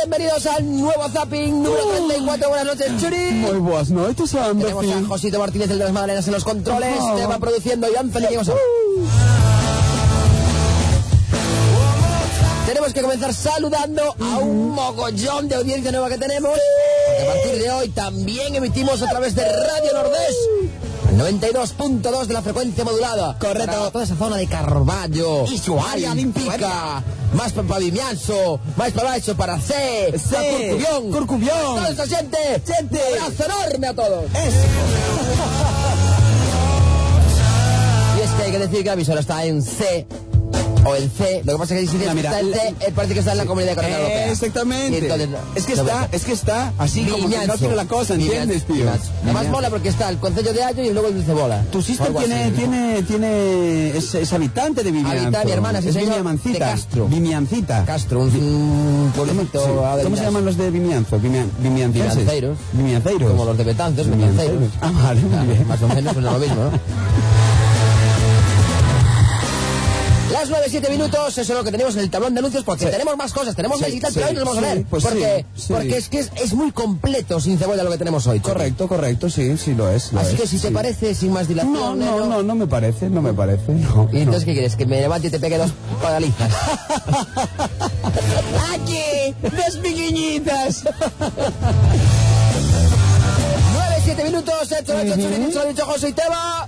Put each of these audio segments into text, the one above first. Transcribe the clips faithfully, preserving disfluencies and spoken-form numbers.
Bienvenidos al nuevo Zapping número treinta y cuatro. Buenas noches, Churi. Muy buenas noches, Andy. Tenemos a Josito Martínez, el de las Magdalenas, en los controles. Oh. Te va produciendo y Anthony. ¿Qué pasa? Tenemos que comenzar saludando a un mogollón de audiencia nueva que tenemos. Porque a partir de hoy también emitimos a través de Radio Nordés noventa y dos punto dos de la frecuencia modulada. Correcto. Para toda esa zona de Carballo y su área olímpica. Más para Vimianzo, más para eso, para C, C, para Corcubión. Corcubión. Toda esta gente. Gente. Un abrazo enorme a todos. Eso. Y es que hay que decir que la emisora está en C. O en C, lo que pasa es que si Mira, mira, está en C, eh, parece que está en la Comunidad Económica Europea. Exactamente. Entonces, es que no está, puede ser. es que está así como que no tiene la cosa, ¿entiendes, tío? Además Vimianzo. mola porque está el concello de Ayo y luego el de Cebola. Tu sister Algo tiene, así. tiene, tiene, es, es habitante de Vimianzo. Habita mi hermana, sí, es señor, Vimiancita. de Castro. Vimiancita. Castro, un, un ¿Cómo, pueblecito sí. ¿Cómo adelante. se llaman los de Vimianzo? Vimian, Vimiancienses. Vimianceiros. Vimianceiros. Como los de Betanzos, Vimianceiros. Ah, vale, muy Claro, bien. más o menos, pues no lo mismo, ¿no? Las nueve, siete minutos, eso es lo que tenemos en el tablón de anuncios, porque Sí. tenemos más cosas, tenemos Sí, visitas, sí, pero hoy nos vamos sí, a ver, pues porque, sí, sí. porque es que es, es muy completo sin cebolla lo que tenemos hoy. Chico. Correcto, correcto, sí, sí lo es. Lo Así es, que si te sí. parece, sin más dilación... No, no, Neno, no, no me parece, no me parece, no. ¿Y entonces no. qué quieres? ¿Que me levante y te pegue dos palizas? ¡Aquí! ¡Dos pequeñitas! nueve, siete minutos, hecho, hecho, hecho, hecho, hecho, dicho José y Teba.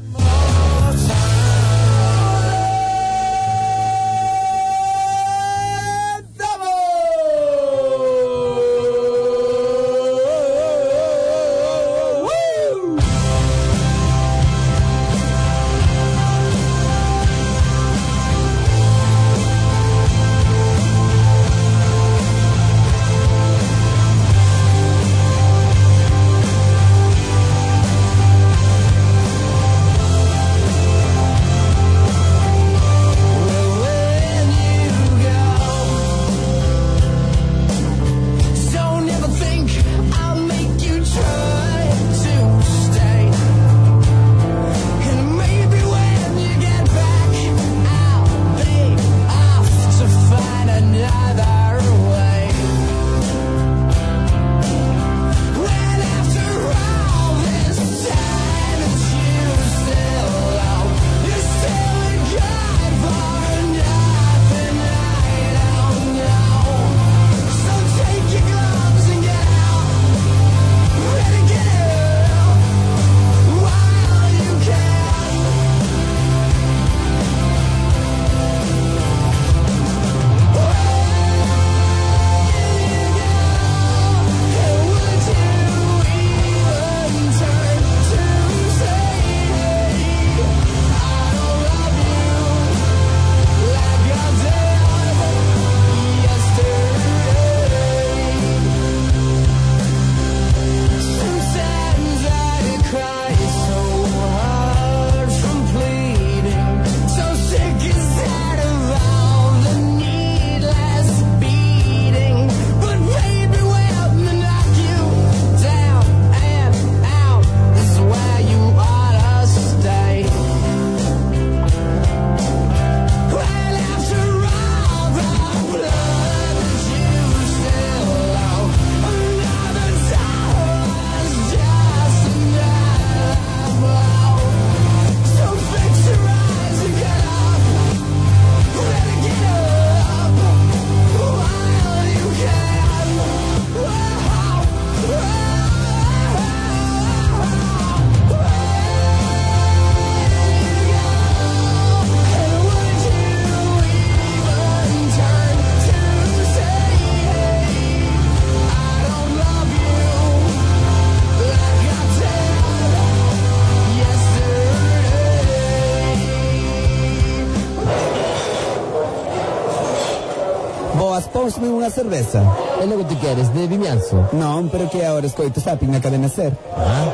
Pónseme unha cerveza. É lo que tú queres, de Vimianzo. Non, pero que agora escoito Zapping na cadena Ser. Ah.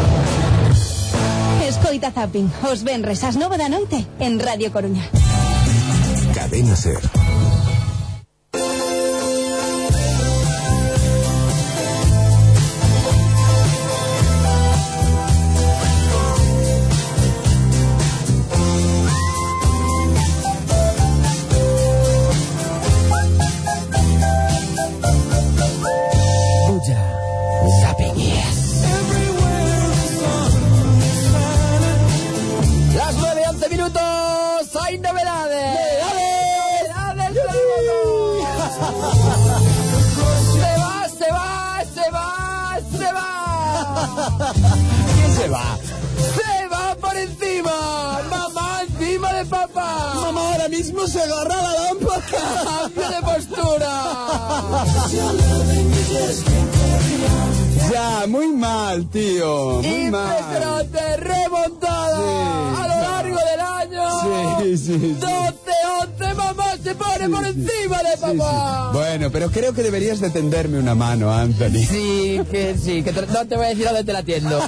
Escoita Zapping, os venres ás nove da noite en Radio Coruña. Cadena Ser. Se va, se va, se va, se va. ¿Quién se va? Se va por encima. Mamá encima de papá. Mamá ahora mismo se agarra la lámpara. Cambio de postura. Ya, muy mal, tío. Muy mal. Impresionante remontada Sí. a lo largo del año. Sí, sí, sí. doce once, mamá se pone por encima de Sí, sí. papá. Bueno, pero creo que deberías de tenderme una mano, Anthony. Sí, que sí, que te- no te voy a decir a dónde te la atiendo.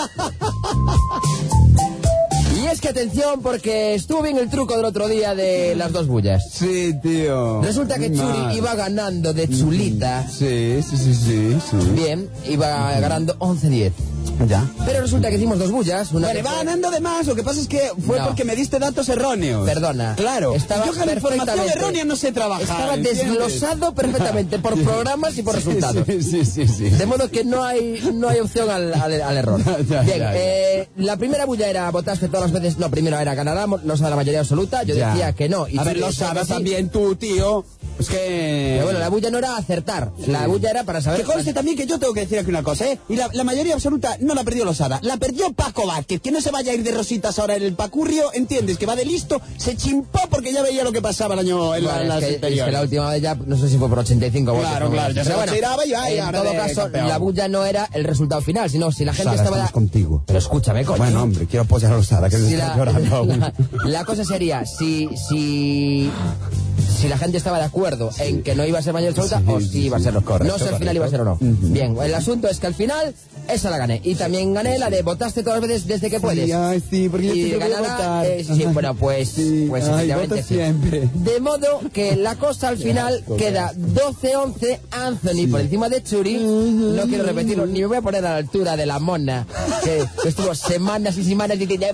Y es que atención, porque estuvo bien el truco del otro día de las dos bullas. Sí, tío. Resulta que Muy Churi mal. iba ganando de chulita. Sí, sí, sí, sí, sí. Bien, iba ganando once diez. Ya. Pero resulta que hicimos dos bullas. Una Vale, que va fue- ganando de más. Lo que pasa es que fue No. porque me diste datos erróneos. Perdona. Claro. Estaba Yo con la información perfectamente- errónea no sé trabajar. Estaba ¿entiendes? desglosado perfectamente por programas y por Sí, resultados. Sí, sí, sí, sí. De modo que no hay no hay opción al, al- al error. Ya, ya, Bien, ya, ya. eh, la primera bulla era votaste todas las veces. No, primero era Canadá, no sé la mayoría absoluta. Yo Ya. decía que no. Y a tú ver, lo decías que sabes sí. también tú, tío. Es que... Pero bueno, la bulla no era acertar. La bulla era para saber. Que conste también que yo tengo que decir aquí una cosa, ¿eh? Y la, la mayoría absoluta no la perdió Losada, la perdió Paco Vázquez, que no se vaya a ir de rositas ahora en el pacurrio, ¿entiendes? Que va de listo, se chimpó porque ya veía lo que pasaba el año en la, Bueno, en las es, que, es anteriores. que la última vez ya, no sé si fue por ochenta y cinco votos. Claro, o claro, ya se Pero lo tiraba y ay, en ahora todo de caso, campeón. la bulla no era el resultado final, sino si la gente Sara, estaba... estamos contigo. Pero escúchame, coño. Bueno, hombre, quiero apoyar a Losada, que Si se está la, llorando aún. la, la cosa sería, si, si, si la gente estaba de acuerdo en que no iba a ser mayor absoluta, Sí, o si sí, iba a sí. serlo. Correcto, no sé al final correcto. iba a ser o no. Ujú. Bien, el asunto es que al final, esa la gané. Y también gané la de votaste todas las veces desde que puedes. Sí, ay, sí, porque yo y siempre voy a ganará, votar. eh, sí, sí, bueno, pues, Sí, pues ay, efectivamente voto sí. siempre. De modo que la cosa al final asco, queda doce once, Anthony por encima de Churi. No quiero repetirlo, ni me voy a poner a la altura de la mona, que, que estuvo semanas y semanas diciendo...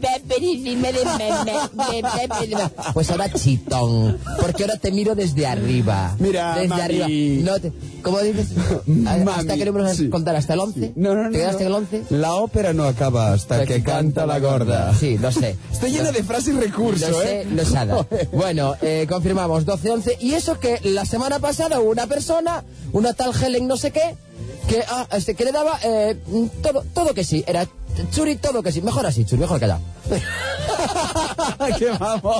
Pues ahora chitón, porque ahora te miro desde arriba. Mira, desde mami. arriba. No te, ¿cómo dices? ¿Hasta Mami, qué número vas a sí. contar? ¿Hasta el once? No, no, no. ¿Te quedaste en no. el once? La ópera no acaba hasta que canta la gorda. Sí, lo sé. Estoy lleno de frases y recursos, Lo ¿eh? sé, lo sé. Bueno, eh, confirmamos doce once. Y eso que la semana pasada hubo una persona, una tal Helen no sé qué, que, ah, este, que le daba eh, todo, todo que sí. Era Churi, todo que sí. Mejor así, Churi, mejor que allá. ¡Qué vamos!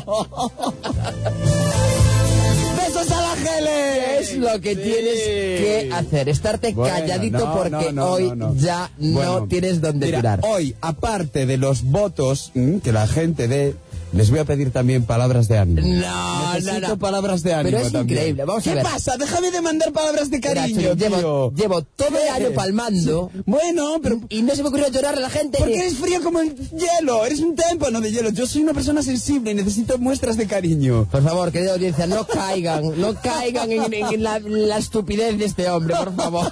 ¡Besos a la Gele! Es lo que Sí. tienes que hacer, estarte Bueno, calladito no, porque no, no, hoy no, no. ya Bueno, no tienes dónde mira, tirar. Hoy, aparte de los votos mm, que la gente dé, les voy a pedir también palabras de ánimo. No, Necesito no, no. palabras de ánimo Pero es también. increíble, vamos a ¿Qué ver. pasa? Déjame de mandar palabras de Mira, cariño, Churi, llevo, tío. llevo todo el ¿Qué? año palmando Sí. Bueno, pero... y no se me ocurrió llorar a la gente. Porque eres frío como el hielo, eres un témpano de hielo. Yo soy una persona sensible y necesito muestras de cariño. Por favor, querida audiencia, no caigan, no caigan en, en la, la estupidez de este hombre, por favor.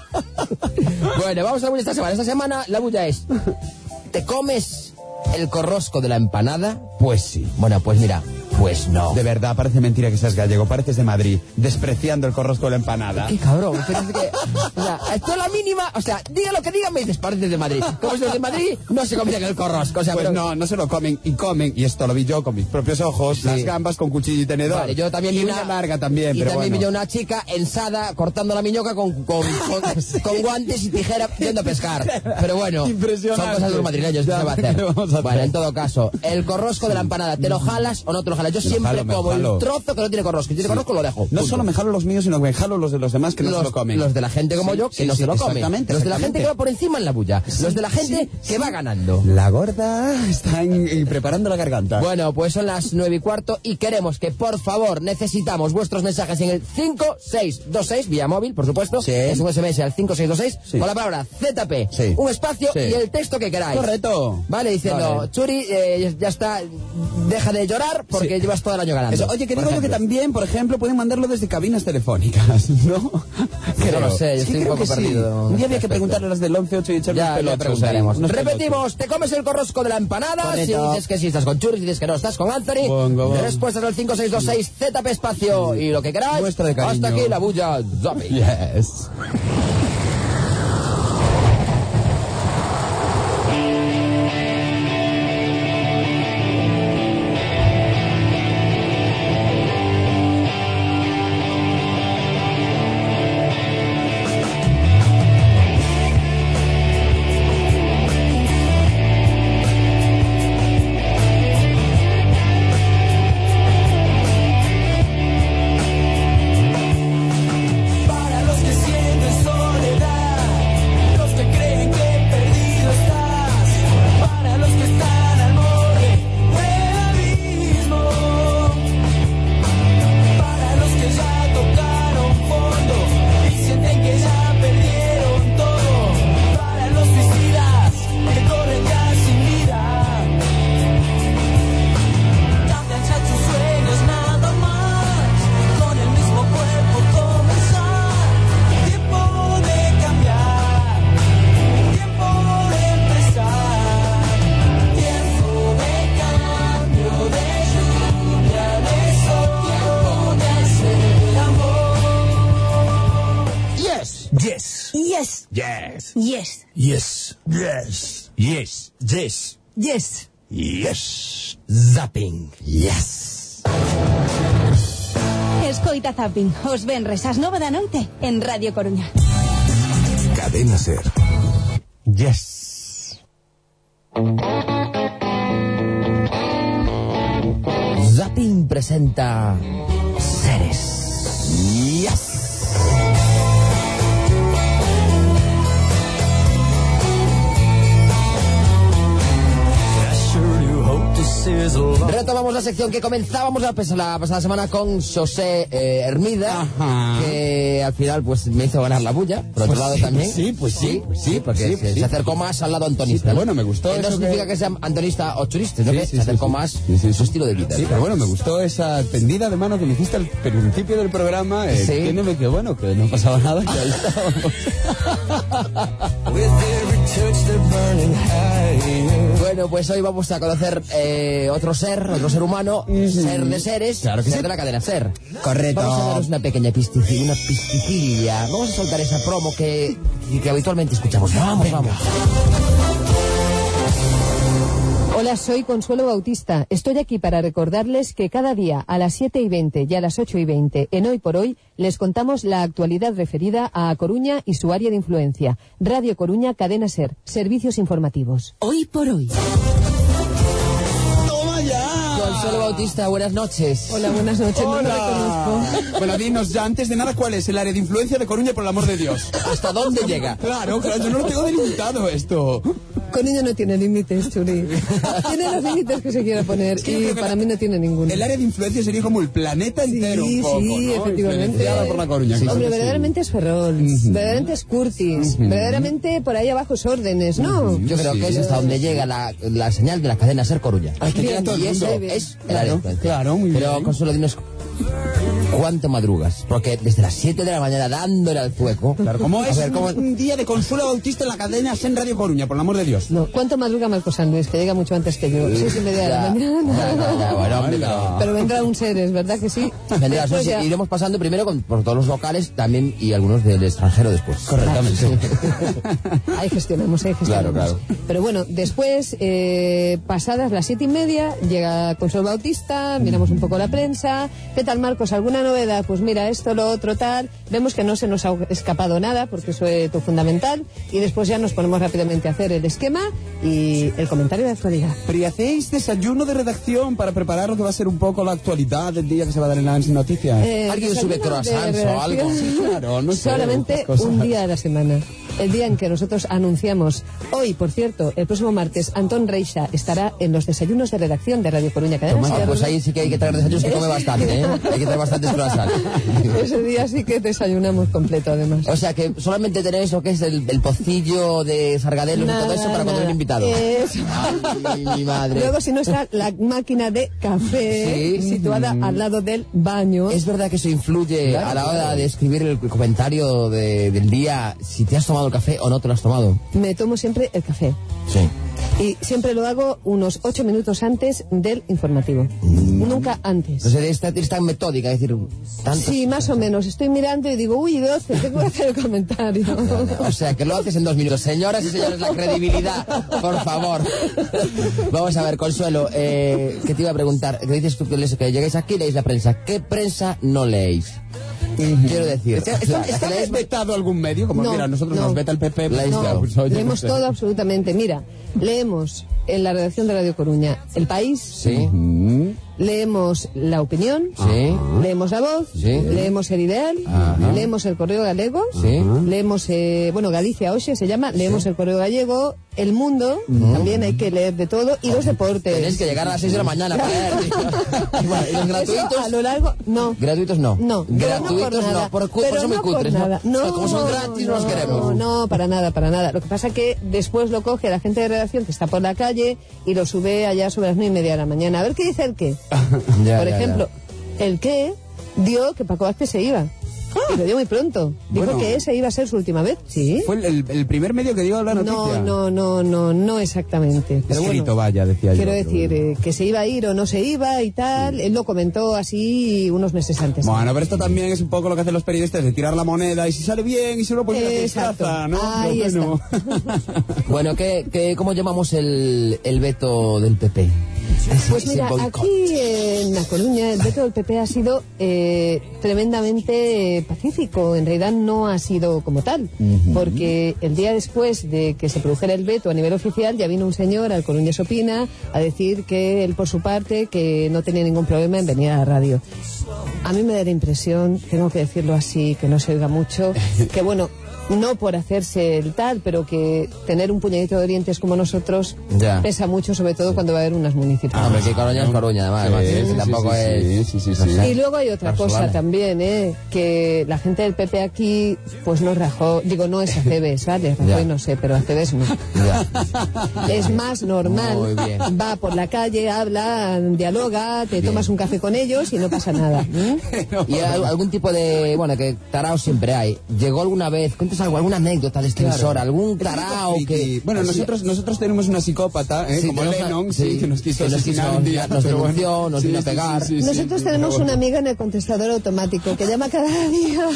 Bueno, vamos a la bulla esta semana. Esta semana la bulla es, ¿te comes el corrosco de la empanada? Pues sí. Bueno, pues mira, pues no. De verdad, parece mentira que seas gallego, pareces de Madrid, despreciando el corrosco de la empanada. Qué cabrón, pero es que, o sea, esto es la mínima, o sea, diga lo que diga, me dices, pareces de Madrid. Como si los de Madrid no se comían el corrosco, o sea, Pues pero- no, no se lo comen y comen, y esto lo vi yo con mis propios ojos, Sí. las gambas con cuchillo y tenedor. Vale, yo también y vi una, una larga también, y pero también bueno. vi yo una chica ensada cortando la miñoca con, con, con, con guantes y tijera yendo a pescar. Pero bueno, Impresionante. son cosas de los madrileños, ¿qué Ya, se va a ¿qué hacer? le vamos a hacer? Bueno, en todo caso, el corrosco de la empanada, ¿te lo jalas o no te lo jalas? Yo Me lo siempre jalo, me lo como jalo. el trozo que no tiene corrosco. Si tiene corrosco lo dejo. No punto. solo me jalo los míos, sino que me jalo los de los demás que no los, se lo comen. los de la gente como Sí, yo que sí, no sí, se lo comen. exactamente, Los de la gente exactamente. que va por encima en la bulla. los de la gente sí, que va ganando. La gorda está en- en preparando la garganta. Bueno, pues son las nueve y cuarto y queremos que, por favor, necesitamos vuestros mensajes en el cinco seis dos seis, vía móvil, por supuesto. Sí. Es un S M S al cinco seis dos seis, Sí. con la palabra Z P, Sí. un espacio Sí. y el texto que queráis. Correcto. Vale, diciendo, Vale. Churi, eh, ya está, deja de llorar porque Sí. llevas todo el año ganando. Eso, oye, que por digo yo que ejemplo. también, por ejemplo, pueden mandarlo desde cabinas telefónicas, ¿no? No lo sé, yo Es que estoy un creo poco que sí. perdido Un día en había este que preguntarle a las del once ocho y echarle Ya, unos ya pelochos preguntaremos. ahí, unos Repetimos, ¿te comes el corrosco de la empanada? Correcto. Si dices que sí, estás con Churi, si dices que no, estás con Anthony. Bongo, bongo. Respuestas al cinco seis dos seis, Z P espacio y lo que queráis. Muestra de cariño. Hasta aquí la bulla zombie. Yes. Yes. Yes. Yes. Yes. Yes. Yes. Yes. Yes. Yes. Yes. Zapping. Yes. Escoita Zapping. Os venres ás nove da noite en Radio Coruña. Cadena Ser. Yes. Zapping presenta Seres. Yes. Retomamos la sección que comenzábamos la, la pasada semana con José eh, Hermida, Ajá. que al final pues me hizo ganar la bulla, por otro Pues lado sí, también. pues sí, pues sí, pues sí, porque pues sí, se, pues sí. se acercó más al lado antonista. Sí, pero bueno, me gustó Que no eso significa que- que... sea antonista o churista, sino Sí, que sí, se acercó sí, más sí, sí, su sí. estilo de vida. Sí, pero bueno, me gustó esa tendida de mano que me hiciste al principio del programa. Eh, Sí. Entiéndeme que bueno, que no pasaba nada, que ahí estábamos. Bueno, pues hoy vamos a conocer eh, otro ser, otro ser humano, ser de seres, Claro que ser sí. de la cadena Ser. Correcto. Vamos a daros una pequeña pisticilla, una pisticilla. Vamos a soltar esa promo que, que, que habitualmente escuchamos. Vamos, vamos. Hola, soy Consuelo Bautista. Estoy aquí para recordarles que cada día a las siete y veinte y a las ocho y veinte en Hoy por Hoy les contamos la actualidad referida a A Coruña y su área de influencia. Radio Coruña, Cadena Ser, servicios informativos. Hoy por hoy. ¡Toma ya! Consuelo Bautista, buenas noches. Hola, buenas noches. No me reconozco. Bueno, dinos ya, antes de nada, ¿cuál es el área de influencia de Coruña, por el amor de Dios? ¿Hasta dónde llega? Claro, claro, yo no lo tengo delimitado esto. Coruña no tiene límites, Churi. Tiene los límites que se quiera poner que yo y creo que para la- mí no tiene ninguno. El área de influencia sería como el planeta entero Sí, un poco, sí, ¿no? efectivamente. Influenciada por la Coruña. claro Hombre, que sí. verdaderamente es Ferrol, verdaderamente es Curtis, verdaderamente por ahí abajo es órdenes, ¿no? Yo creo Sí. que es hasta donde llega la, la señal de la cadena Ser Coruña. Ay, que llega Bien, todo el Y mundo. eso bien. es el Claro, área de influencia. claro, muy Pero, bien. Consuelo, dinos cuánto madrugas. Porque desde las siete de la mañana dándole al fuego. Claro, ¿cómo A es ver, ¿cómo- un día de Consuelo Bautista en la cadena en Radio Coruña, por el amor de Dios? No, ¿cuánto madruga Marco San Luis? Que llega mucho antes que yo. Seis y media de la Ya, mañana. ya, ya, ya, bueno, hombre, pero- Pero vendrá un Seres, ¿verdad que sí? Vendrá, Después sí, ya- iremos pasando primero con- por todos los locales también y algunos del extranjero después. Correctamente. Ahí gestionamos, ahí gestionamos. Claro, Pero bueno, después, eh, pasadas las siete y media, llega Consuelo Bautista, miramos un poco la prensa. ¿Qué tal, Marcos? ¿Alguna novedad? Pues mira, esto, lo otro, tal. Vemos que no se nos ha escapado nada, porque eso es todo fundamental. Y después ya nos ponemos rápidamente a hacer el esquema y el comentario de actualidad. Pero ¿y hacéis desayuno de redacción para preparar lo que va a ser un poco la actualidad del día que se va a dar en las noticias? Eh, ¿Alguien desayuno sube de croissants o redacción. algo? Sí, claro, no sé, Solamente estas cosas. un día a la semana. El día en que nosotros anunciamos. Hoy, por cierto, el próximo martes, Antón Reixa estará en los desayunos de redacción de Radio Coruña Cadena Ah, Ser. pues ahí sí que hay que traer desayunos que come bastante, ¿eh? Hay que traer bastantes croissants. Ese día sí que desayunamos completo, además. O sea que solamente tenéis lo que es el, el pocillo de sargadelos y todo eso para cuando viene invitado. Eso. Ay, mi madre. Luego, si no está la máquina de café Sí. situada al lado del baño. ¿Es verdad que eso influye a la hora de escribir el comentario de- del día si te has tomado el café o no te lo has tomado? Me tomo siempre el café. Sí. Y siempre lo hago unos ocho minutos antes del informativo. Nunca antes. O sea, es tan, es tan metódica, es decir, tantos... Sí, más o menos. Estoy mirando y digo, uy, doce, tengo que hacer el comentario. O sea, que lo haces en dos minutos. Señoras y señores, la credibilidad, por favor. Vamos a ver, Consuelo, eh, que te iba a preguntar, que dices tú que, les- que llegáis aquí y leéis la prensa. ¿Qué prensa no leéis? Quiero decir... ¿Está, o sea, está, la que está leéis- vetado algún medio? Como No, mira, nosotros no. nos veta el P P. La pues, isla. ya, pues, oye, Leemos no sé. todo absolutamente. Mira, leemos en la redacción de Radio Coruña El País, Sí, Mm. leemos La Opinión, sí, leemos La Voz, Sí. leemos El Ideal, Ajá. leemos El Correo Galego, sí. leemos, eh, bueno, Galicia Oxe se llama, leemos El Correo Gallego, El Mundo, también hay que leer de todo, y los deportes. Tenéis que llegar a las seis de la mañana para leer. Y bueno, ¿y los Eso gratuitos? a lo largo, no. Gratuitos no. No, pero no gratuitos por nada. no, por, cu- Pero por son muy no por cutres, ¿no? nada. No, O sea, como son gratis, no, los queremos. No, no, para nada, para nada. Lo que pasa que después lo coge la gente de redacción que está por la calle y lo sube allá sobre las nueve y media de la mañana. A ver qué dice el qué. Ya, por ya, ejemplo, el qué dio que Paco Vázquez se iba. Y lo dio muy pronto. Dijo Bueno. que esa iba a ser su última vez. Sí. Fue el, el- el primer medio que dio la noticia. No, no, no, no, no exactamente. Pero Escrito, bueno, vaya, decía yo. quiero pero decir bueno. eh, que se iba a ir o no se iba y tal. Él lo comentó así unos meses antes. Bueno, pero esto también es un poco lo que hacen los periodistas, de tirar la moneda y si sale bien y si no, pues mira que Exacto. traza, ¿no? Ahí Pero Bueno, ¿qué, qué, ¿cómo llamamos el, el veto del P P? Ese- Pues ese mira, boicot. aquí en La Coruña el veto del P P ha sido eh, tremendamente eh, pacífico. En realidad no ha sido como tal, porque el día después de que se produjera el veto a nivel oficial ya vino un señor al Coruña Sopina a decir que él por su parte que no tenía ningún problema en venir a la radio. A mí me da la impresión, tengo que decirlo así, que no se oiga mucho, que bueno, no por hacerse el tal, pero que tener un puñadito de orientes como nosotros Ya. pesa mucho, sobre todo cuando va a haber unas municipales. Hombre, que Coruña es Coruña, además. Sí, además, sí, tampoco sí, es... sí, sí, sí, no sí. sé. Y luego hay otra Barcelona. cosa también, ¿eh? Que la gente del P P aquí, pues no rajó, digo, no es Aceves, ¿vale? Ya. Rajoy no sé, pero Aceves no. Ya. Es más normal. Muy bien. Va por la calle, habla, dialoga, te tomas un café con ellos y no pasa nada. ¿m? Y al- algún tipo de... Bueno, que tarao siempre hay. ¿Llegó alguna vez? Cuéntanos algo, alguna anécdota de este emisor, algún tarao Y- que... y- bueno, así- nosotros nosotros tenemos una psicópata, ¿eh? Sí, como tenemos una- Lennon, sí, sí, que nos quiso que nos asesinar quiso- un día. nos pero denunció, nos vino a pegar. Nosotros sí, tenemos pero una bueno. amiga en el contestador automático que llama cada día.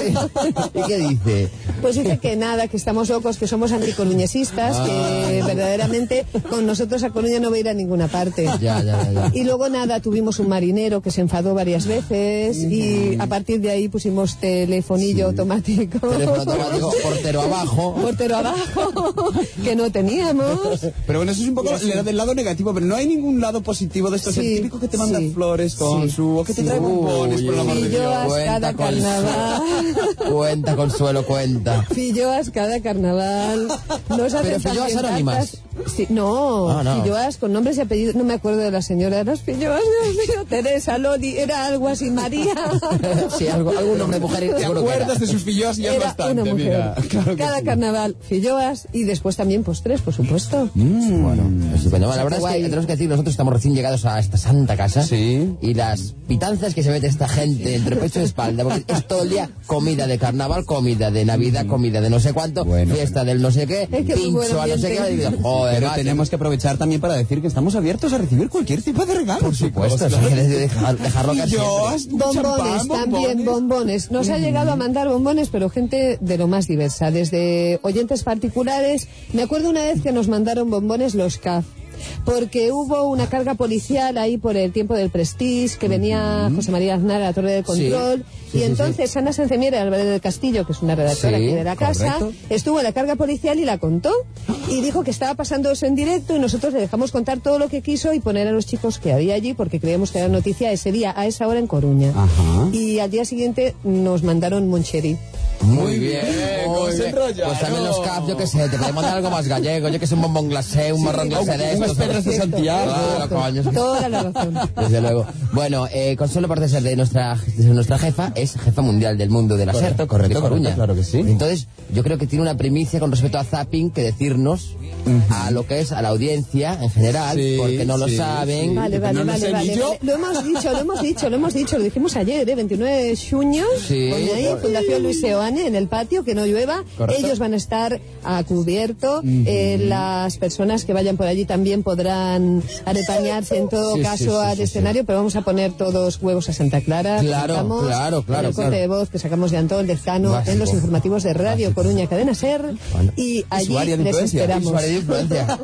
¿Y qué dice? Pues dice que nada, que estamos locos, que somos anticoruñesistas, que verdaderamente con nosotros a Coruña no va a ir a ninguna parte. Ya, ya, ya, ya. Y luego nada, tuvimos un marinero que se enfadó varias veces y a partir de ahí pusimos telefonillo automático. Teléfono automático, portero abajo. Portero abajo, que no teníamos. Pero bueno, eso es un poco le- del lado negativo, pero no hay ningún lado positivo de esto. Es Sí, el típico que te manda sí, flores con sí, su... o que te sí. trae bombones, por el amor de Dios. Filloas cada Cuenta, carnaval. Cuenta, Consuelo, cuenta. Filloas cada carnaval. Nos hacen Pero filloas también anónimas. tartas. Sí, no, Ah, no. filloas con nombres y apellidos. No me acuerdo de la señora de las filloas. Dios mío, Teresa, Loli, era algo así, María. Sí, algo, algún nombre de mujer ¿Te seguro que era. acuerdas de sus fillos? Y es Era bastante, una mujer. mira. Claro que Cada sí. carnaval, filloas y después también postres, por supuesto. Mm, bueno, estupendo. La verdad es que guay. tenemos que decir, nosotros estamos recién llegados a esta santa casa. Sí. Y las pitanzas que se mete esta gente entre pecho y espalda, porque es todo el día comida de carnaval, comida de Navidad, comida de no sé cuánto, Bueno, fiesta del no sé qué, Es que muy buen pincho a no sé ambiente. qué. Y digo, joder, Pero macho. tenemos que aprovechar también para decir que estamos abiertos a recibir cualquier tipo de regalo. Por supuesto, eso hay que dejar- dejarlo caer Fillos, siempre. Bombones, champán, también bombones. Nos ha llegado a mandar bombones, pero gente de lo más diversa, desde oyentes particulares. Me acuerdo una vez que nos mandaron bombones los C A F. Porque hubo una carga policial ahí por el tiempo del Prestige, que venía José María Aznar a la Torre de Control, Sí, y sí, entonces Ana Sencemiera Álvarez del Castillo, que es una redactora Sí, aquí de la casa, correcto. estuvo en la carga policial y la contó, y dijo que estaba pasando eso en directo, y nosotros le dejamos contar todo lo que quiso y poner a los chicos que había allí, porque creíamos que era noticia ese día, a esa hora en Coruña. Ajá. Y al día siguiente nos mandaron Moncheri. Muy bien, ¿cómo muy se bien. enrollaron? Pues también los cap, yo qué sé, te podemos mandar algo más gallego, yo que sé, un bombón glacé, un marrón glacé de unas estos. perras de Santiago. Claro, coño. Toda la razón. Desde luego. Bueno, eh, Consuelo, aparte de ser de nuestra, de nuestra jefa, es jefa mundial del mundo del aserto, correcto, de Coruña. correcto, claro que sí. Entonces, yo creo que tiene una primicia con respecto a Zapping que decirnos a lo que es a la audiencia en general, Sí, porque no lo sí, saben. sí. Vale, Que vale, no lo vale, sé vale, ni yo. vale. Lo hemos dicho, lo hemos dicho, lo hemos dicho, lo dijimos ayer, ¿eh? veintinueve de junio, Sí. pone ahí, Fundación Luis Seoane, en el patio, que no llueva. Correcto. Ellos van a estar a cubierto. eh, las personas que vayan por allí también podrán arrepañarse en todo Sí, caso sí, sí, al sí, escenario, pero vamos a poner todos huevos a Santa Clara. Claro, comentamos, claro, claro, en el corte claro. de voz que sacamos de Antón Lezcano Básico. en los informativos de Radio Básico. Coruña Cadena Ser. Bueno. Y allí Usuaria de les influencia, esperamos. Usuario de influencia.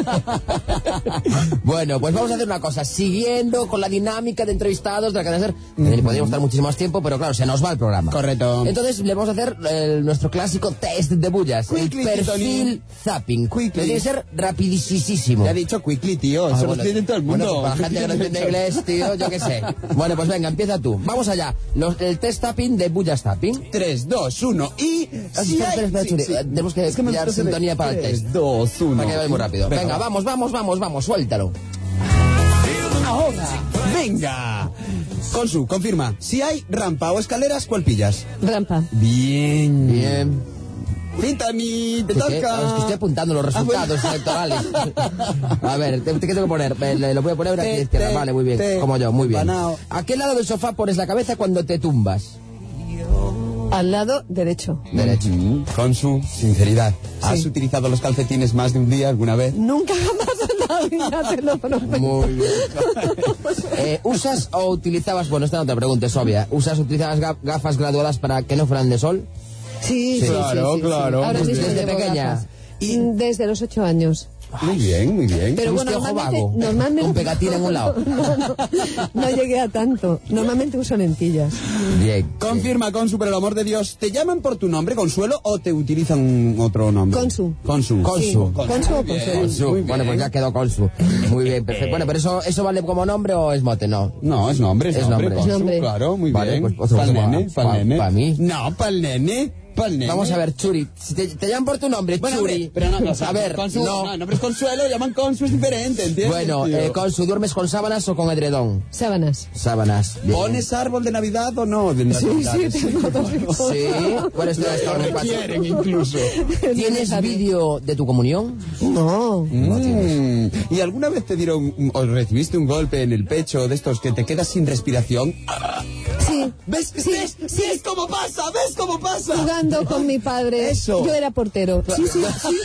Bueno, pues vamos a hacer una cosa, siguiendo con la dinámica de entrevistados de la cadena SER. Eh, Podríamos estar muchísimo más tiempo, pero claro, se nos va el programa. Correcto. Entonces le vamos a hacer eh, nuestro clásico test de bullas, el Quickly, perfil Tony. zapping. Quickly. Que tiene que ser rapidísimo. Ya he dicho quickly, tío. Ah, Eso lo bueno, entiende todo el mundo. Bueno, pues para la gente que no entiende inglés, tío, yo qué sé. Bueno, pues venga, empieza tú. Vamos allá. Los- el test tapping de bullas tapping. tres, dos, uno y... Ah, Sí espera, hay- espera, espera, sí, Churi. sí. Eh, tenemos que Es me pillar gusta hacer- sintonía para el tres, test. dos, uno. Para que vaya muy rápido. Venga, Venga, vamos, vamos, vamos, vamos, suéltalo. Ahora, venga. Consu, confirma. Si hay rampa o escaleras, ¿cuál pillas? Rampa. Bien. Bien. Fintami, te ¿Qué, qué? toca. Ah, es que estoy apuntando los resultados electorales. A ver, ¿te- ¿qué tengo que poner? Eh, Lo voy a poner aquí a la Te, izquierda. te, Vale, muy bien. te, Como yo, muy bien. empanao. ¿A qué lado del sofá pones la cabeza cuando te tumbas? Al lado derecho. Derecho. Mm, Consu, sinceridad. ¿Has Sí. utilizado los calcetines más de un día alguna vez? Nunca jamás en la vida, te lo prometo. Muy bien. Eh, ¿Usas o utilizabas, bueno, esta no te pregunto, es obvia, ¿usas o utilizabas ga- gafas graduadas para que no fueran de sol? Sí, sí, Claro, sí, sí, sí. claro. Ahora Desde- mismo desde llevo pequeña. gafas. Mm, Desde los ocho años. Muy bien, muy bien. Pero bueno, Fuiste ojo normalmente, vago, normalmente con pegatina en un lado. no, no, no llegué a tanto. Normalmente uso lentillas. Bien. Confirma, Consu, por el amor de Dios, ¿te llaman por tu nombre, Consuelo, o te utilizan otro nombre? Consu. Consu. Consu. Sí, Consu o Muy bien. Consuelo. Consu. Muy Bueno, pues bien. ya quedó Consu. Muy bien, perfecto. Bueno, pero eso, ¿eso vale como nombre o es mote? No. No, es nombre, es, Es nombre. nombre. Consu, Es nombre. Claro, muy Vale, bien. pues otro pa'l pa- nene, pa'l pa- nene. pa' mí. No, pa'l nene, pa'l nene. Vamos a ver, Churi, si te, te llaman por tu nombre, Bueno, Churi. hombre, pero no, no, o sea, a ver, Consu, no. no, el nombre es Consuelo, llaman Consu, es diferente, ¿entiendes? Bueno, tío? eh, Consu, ¿duermes con sábanas o con edredón? Sábanas. Sábanas. Bien. ¿Pones árbol de Navidad o no? De Sí, Navidad, sí, tengo dos hijos. Sí, bueno, esto esto Lo me pasa. requieren incluso. ¿Tienes necesario. vídeo de tu comunión? No. Mm. ¿Y alguna vez te dieron o recibiste un golpe en el pecho de estos que te quedas sin respiración? Sí. ¿Ves? Sí, ¿Ves? sí. ¿Ves cómo pasa? ¿Ves cómo pasa? Jugando con mi padre. Eso. Yo era portero. Sí, sí, sí.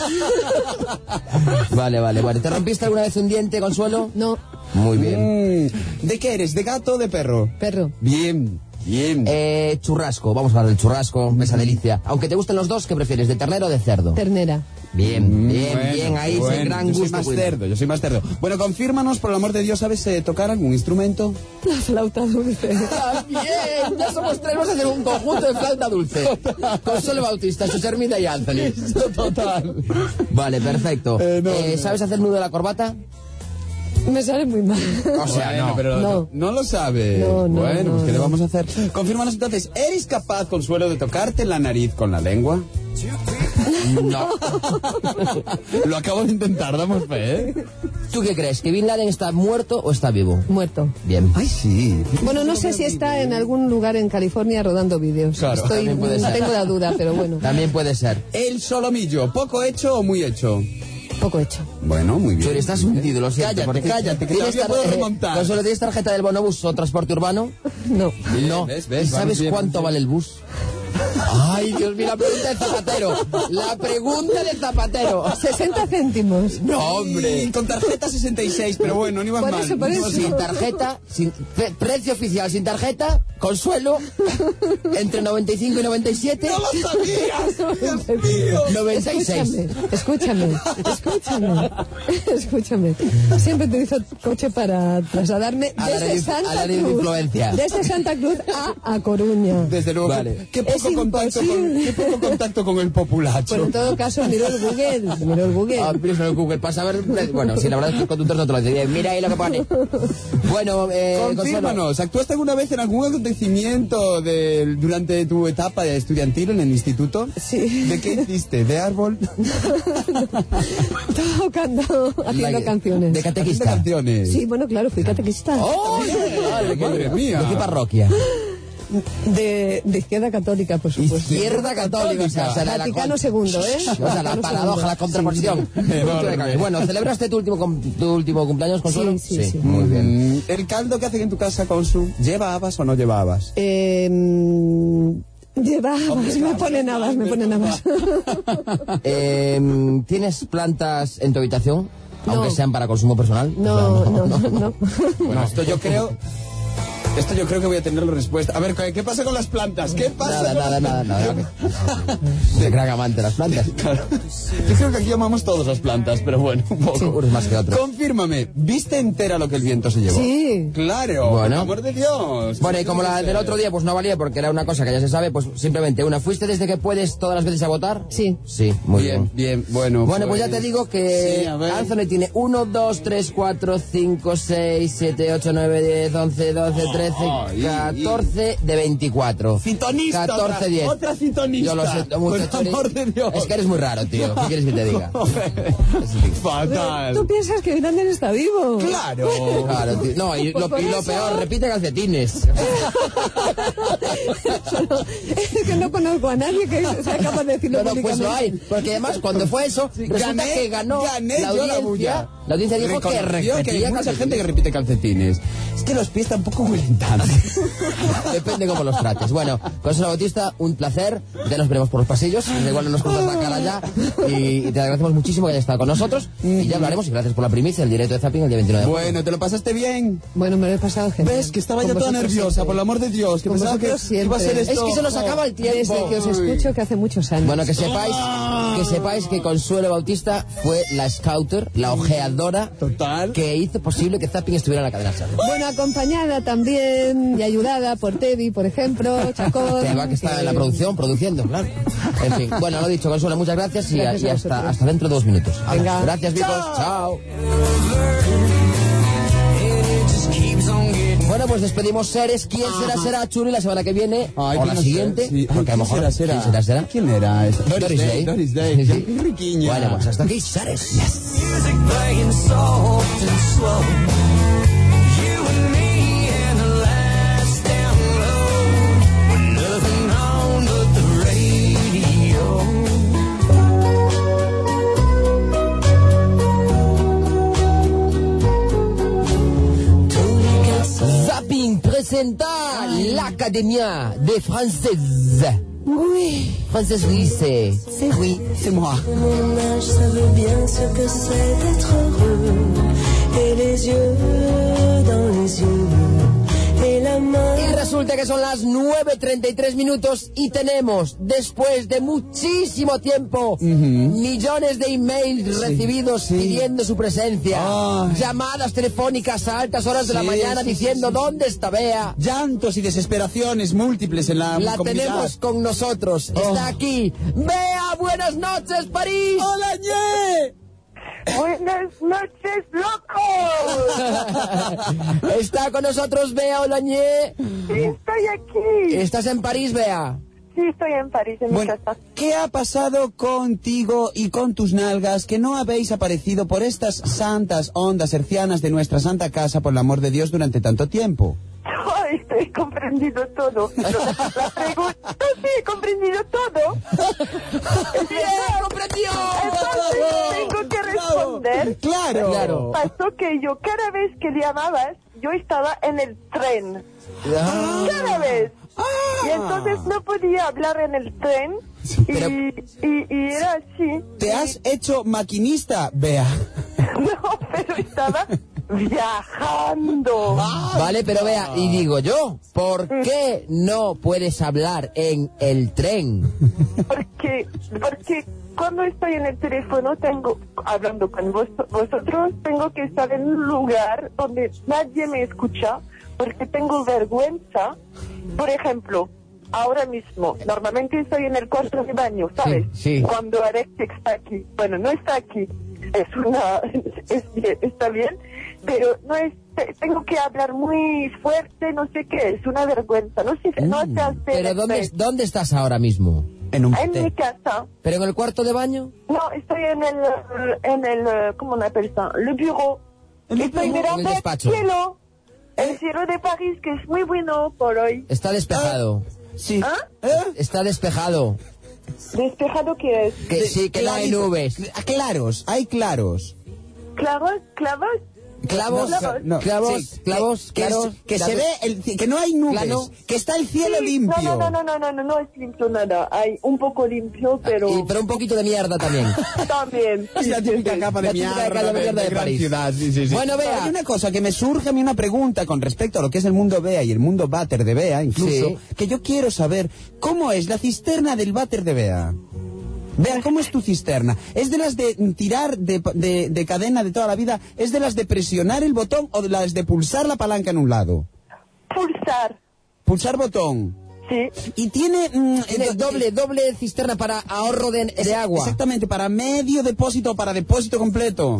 Vale, vale, vale. ¿Te rompiste alguna vez un diente, Consuelo? No, Muy bien. Mm. ¿De qué eres? ¿De gato o de perro? perro. Bien, bien. Eh, churrasco, vamos a hablar del churrasco, esa delicia. Aunque te gusten los dos, ¿qué prefieres, de ternero o de cerdo? Ternera. Bien, bien, Bueno, bien, ahí bueno, ese gran yo soy gusto. más culinario. cerdo, yo soy más cerdo. Bueno, confírmanos, por el amor de Dios, ¿sabes eh, tocar algún instrumento? La flauta dulce. Ah, bien, ya somos tres, vamos a hacer un conjunto de flauta dulce. Consuelo Bautista, José Hermida y Anthony. Total. Vale, perfecto. Eh, no, Eh, no. ¿Sabes hacer nudo de la corbata? Me sale muy mal. O sea, Bueno, no. pero no. No. no lo sabe. No, no, bueno, no, pues ¿qué le no. vamos a hacer? Confírmanos entonces, ¿eres capaz, Consuelo, de tocarte la nariz con la lengua? No. Lo acabo de intentar, damos fe, ¿eh? ¿Tú qué crees? ¿Que Bin Laden está muerto o está vivo? Muerto. Bien. Ay, sí. Bueno, no sé si está en algún lugar en California rodando vídeos. Claro, Estoy, también puede ser. tengo la duda, pero bueno, También puede ser. El solomillo, ¿poco hecho o muy hecho? poco hecho. Bueno, muy bien. Churi, estás hundido, lo siento. Cállate, porque- cállate, que ¿Tienes todavía puedo tar- eh, remontar. Consuelo, ¿tienes tarjeta del bonobús o transporte urbano? No. Bien, No. ¿ves? ¿Ves? ¿Y Vamos sabes bien, cuánto vamos vale el bus? Ay, Dios mío, la pregunta de Zapatero. La pregunta de Zapatero. sesenta céntimos. No, hombre. hombre. Con tarjeta sesenta y seis, pero bueno, no ibas Por mal. eso, por no ibas eso. Sin mal. tarjeta, sin pre- precio oficial, sin tarjeta, Consuelo, entre noventa y cinco y noventa y siete, ¡No lo sabías! ¡Dios mío! noventa y seis. Escúchame, escúchame, escúchame, escúchame. Siempre utilizo coche para trasladarme A la desde red- a Santa la red de Cruz, influencia. desde Santa Cruz a A Coruña. Desde luego, Vale. qué, qué Es poco contacto con, imposible. qué poco contacto con el populacho. Bueno, en todo caso, miro el Google, miro el Google. Ah, pienso en el Google para saber. Bueno, sí, la verdad es que el conductor no te lo dice. Mira ahí lo que pone. Bueno, eh, Consuelo. Confírmanos, ¿actuaste alguna vez en algún acontecimiento de, durante tu etapa de estudiantil en el instituto? Sí. ¿De qué hiciste? ¿De árbol? Tocando, haciendo La- canciones. De ¿Haciendo catequista. canciones? Sí, bueno, claro, fui catequista. ¡Oh! Madre, madre mía. ¿De qué parroquia? De, de izquierda católica, por supuesto. Izquierda católica. O sea, o sea, la- la- Vaticano segundo, ¿eh? O sea, la Vaticano paradoja, segundo. la contraposición. Enorme. Bueno, ¿celebraste tu último, cum- tu último cumpleaños, Consuelo? Sí, sí, sí. Muy bien. Mm, ¿El caldo que hacen en tu casa, Consu, lleva habas o no lleva habas? Eh, mm, lleva habas, me ponen habas, me ponen habas. Eh, ¿Tienes plantas en tu habitación? No. Aunque sean para consumo personal. No, no, no, no. Bueno, esto yo creo... Esto yo creo que voy a tener la respuesta. A ver, ¿qué qué pasa con las plantas? ¿Qué pasa Nada, con nada, las nada, nada. Se crean amante de las plantas. Claro. Yo creo que aquí amamos todas las plantas, pero bueno, un poco. Unos más que otros. Confírmame, ¿viste entera lo que el viento se llevó? Sí. Claro, Bueno. por amor de Dios. Bueno, y como la del otro día pues no valía porque era una cosa que ya se sabe, pues simplemente una. ¿Fuiste desde que puedes todas las veces a votar? Sí. Sí, muy Bien, bien. bien, bueno. Bueno, pues ya te digo que Sí, a ver. Anthony tiene uno, dos, tres, cuatro, cinco, seis, siete, ocho, nueve, diez, once, doce, trece, Ay, catorce de veinticuatro. Citonista, catorce, otra- diez. otra citonista. Yo lo siento mucho, Por Churi. amor de Dios. Es que eres muy raro, tío. ¿Qué quieres que te diga? Fatal. ¿Tú piensas que Grande está vivo? Claro. Claro, tío. No, y Pues lo, por y lo eso. peor, repite calcetines. Es que no conozco a nadie que sea capaz de decirlo No, no, pues públicamente. lo hay. Porque además, cuando fue eso, resulta Gané, que ganó gané la yo la audiencia. bulla. La audiencia dijo que Reconoció repetía que hay mucha calcetines. gente que repite calcetines. Es que los pies tampoco huelen tanto. Depende cómo los trates. Bueno, Consuelo Bautista, un placer. Ya nos veremos por los pasillos. Igual no nos cortas la cara ya. Y, y te agradecemos muchísimo que hayas estado con nosotros. Y ya hablaremos. Y gracias por la primicia, el directo de Zapping el día veintinueve de julio. Bueno, ¿te lo pasaste bien? Bueno, me lo he pasado genial. ¿Ves? Que estaba Con ya toda vosotros nerviosa, siempre. por el amor de Dios. Que Con pensaba que vosotros iba a ser siempre. esto. Es que se nos acaba el tiempo. Desde que os escucho, que hace muchos años. Bueno, que sepáis, que sepáis que Consuelo Bautista fue la scouter, la ojeadora Total. que hizo posible que Zapping estuviera en la cadena SER. Bueno, acompañada también y ayudada por Teddy, por ejemplo, Chacón. Que va que está en la producción, produciendo, claro. En fin, bueno, lo dicho, Consuelo, muchas gracias y, Gracias y a hasta, vosotros. hasta dentro de dos minutos. Venga. Gracias, Vicos. Chao. Bueno, pues despedimos seres. ¿Quién será? Será Churi la semana que viene. Ay, o que la no sé. siguiente. Sí. Porque a lo ¿Quién mejor. será, será? ¿Quién será? será? ¿Quién era esa? Doris Day. Doris Day. Sí, Qué sí. riquiña. Bueno, pues hasta aquí, seres. Music playing soft and slow. You and me in the last download. With nothing on but the radio. Zapping presenta l'Académie des Françaises. Oui. Française lycée. C'est oui, c'est moi. Mon âge savait bien ce que c'est d'être heureux. Et les yeux dans les yeux. Et la main. Y resulta que son las nueve treinta y tres minutos y tenemos, después de muchísimo tiempo, millones de emails recibidos pidiendo su presencia, Ay. llamadas telefónicas a altas horas de la Sí, mañana sí, diciendo sí, sí. ¿dónde está Bea? Llantos y desesperaciones múltiples en la La comunidad. tenemos con nosotros, Oh. está aquí. Bea, buenas noches, París. ¡Hola, Ñe! Buenas noches, locos. Está con nosotros Bea Olañé. Sí, estoy aquí. ¿Estás en París, Bea? Sí, estoy en París, en Bueno, mi casa. ¿qué ha pasado contigo y con tus nalgas que no habéis aparecido por estas santas ondas hercianas de nuestra santa casa, por el amor de Dios, durante tanto tiempo? Ay, he comprendido todo. La pregunta, sí, he comprendido todo. ¡Bien, comprendió! Entonces tengo que responder. ¡Claro! Claro. Pasó que yo cada vez que llamabas, yo estaba en el tren. Ah. Cada vez. Ah. Y entonces no podía hablar en el tren. Y, Pero- y, y era así. ¿Te has hecho maquinista, Bea? No, pero estaba viajando. Vale, pero Bea, y digo yo, ¿por qué no puedes hablar en el tren? Porque, porque cuando estoy en el teléfono, tengo, hablando con vos, vosotros, tengo que estar en un lugar donde nadie me escucha, porque tengo vergüenza. Por ejemplo, ahora mismo, normalmente estoy en el cuarto de baño, ¿sabes? Sí, sí. Cuando Alexis está aquí. Bueno, no está aquí. Es una, es bien, está bien, pero no es, te- tengo que hablar muy fuerte, no sé qué, es una vergüenza, no sé, no te hace Mm. Pero ¿dónde, respeto. ¿dónde estás ahora mismo? En un En té. mi casa. ¿Pero en el cuarto de baño? No, estoy en el, en el, ¿cómo on appelle ça? Le bureau. El Estoy bureau, mirando en el el despacho. cielo. El cielo de París, que es muy bueno por hoy. Está despejado. Sí. ¿Ah? ¿Eh? Está despejado. Despejado que es. Que sí, que no hay Clarito. nubes. Cl- Claros, hay claros. Clavos, clavos. Clavos, No, clavos, sí, clavos, que, claros. que, se clavos. ve, el, ci- que no hay nubes, Plano. que está el cielo Sí, limpio. No, no, no, no, no, no, no es limpio nada. Hay un poco limpio, pero Y- pero un poquito de mierda también. también. Es la Sí, típica sí, sí. capa de La típica mierda, capa de mierda de gran París. ciudad, sí, sí, sí. Bueno, Bea. Hay una cosa que me surge a mí una pregunta con respecto a lo que es el mundo Bea y el mundo váter de Bea, incluso, Sí. que yo quiero saber cómo es la cisterna del váter de Bea. Bea, ¿cómo es tu cisterna? ¿Es de las de tirar de, de- de cadena de toda la vida? ¿Es de las de presionar el botón o de las de pulsar la palanca en un lado? Pulsar. Pulsar botón. Sí. Y tiene... mm, Tiene eh, doble, doble cisterna para ahorro de, de agua. Exactamente, para medio depósito o para depósito completo.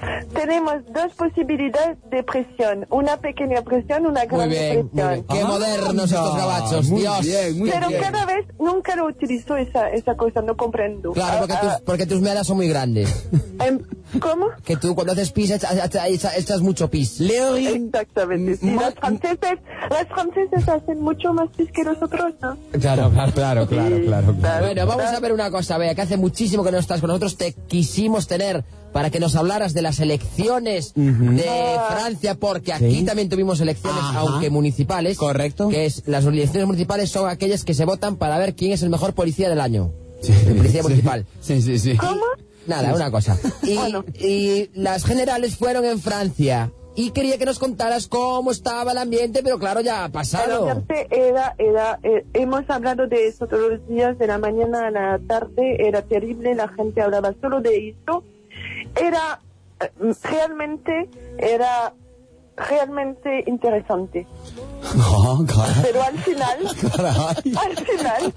Tenemos dos posibilidades de presión. Una pequeña presión, una Muy gran bien, muy presión. bien. Qué Ah, modernos estos gabachos, muy Dios. bien, muy Pero bien. cada vez nunca lo utilizo esa, esa cosa, no comprendo. Claro, porque Ah, tus, ah, porque tus meadas son muy grandes. em, ¿Cómo? Que tú cuando haces pis echas, echas- echas- echas mucho pis. Leorin, Exactamente. Sí, ma- las franceses, las franceses hacen mucho más pis que nosotros, ¿no? Claro, claro, claro, claro, Sí, claro, claro. Bueno, vamos a ver una cosa, Bea, que hace muchísimo que no estás con nosotros. Te quisimos tener para que nos hablaras de las elecciones de Francia, porque aquí Sí. también tuvimos elecciones, Ajá. aunque municipales. Correcto. Que es, las elecciones municipales son aquellas que se votan para ver quién es el mejor policía del año. El policía municipal. Sí, sí, sí. ¿Cómo? Nada, una cosa. Y, Bueno. y las generales fueron en Francia. Y quería que nos contaras cómo estaba el ambiente, pero claro, ya ha El pasado. ambiente era, era, eh, hemos hablado de eso todos los días, de la mañana a la tarde, era terrible, la gente hablaba solo de esto. Era, eh, realmente, era realmente interesante. Oh, caray. Pero al final, Caray. al final,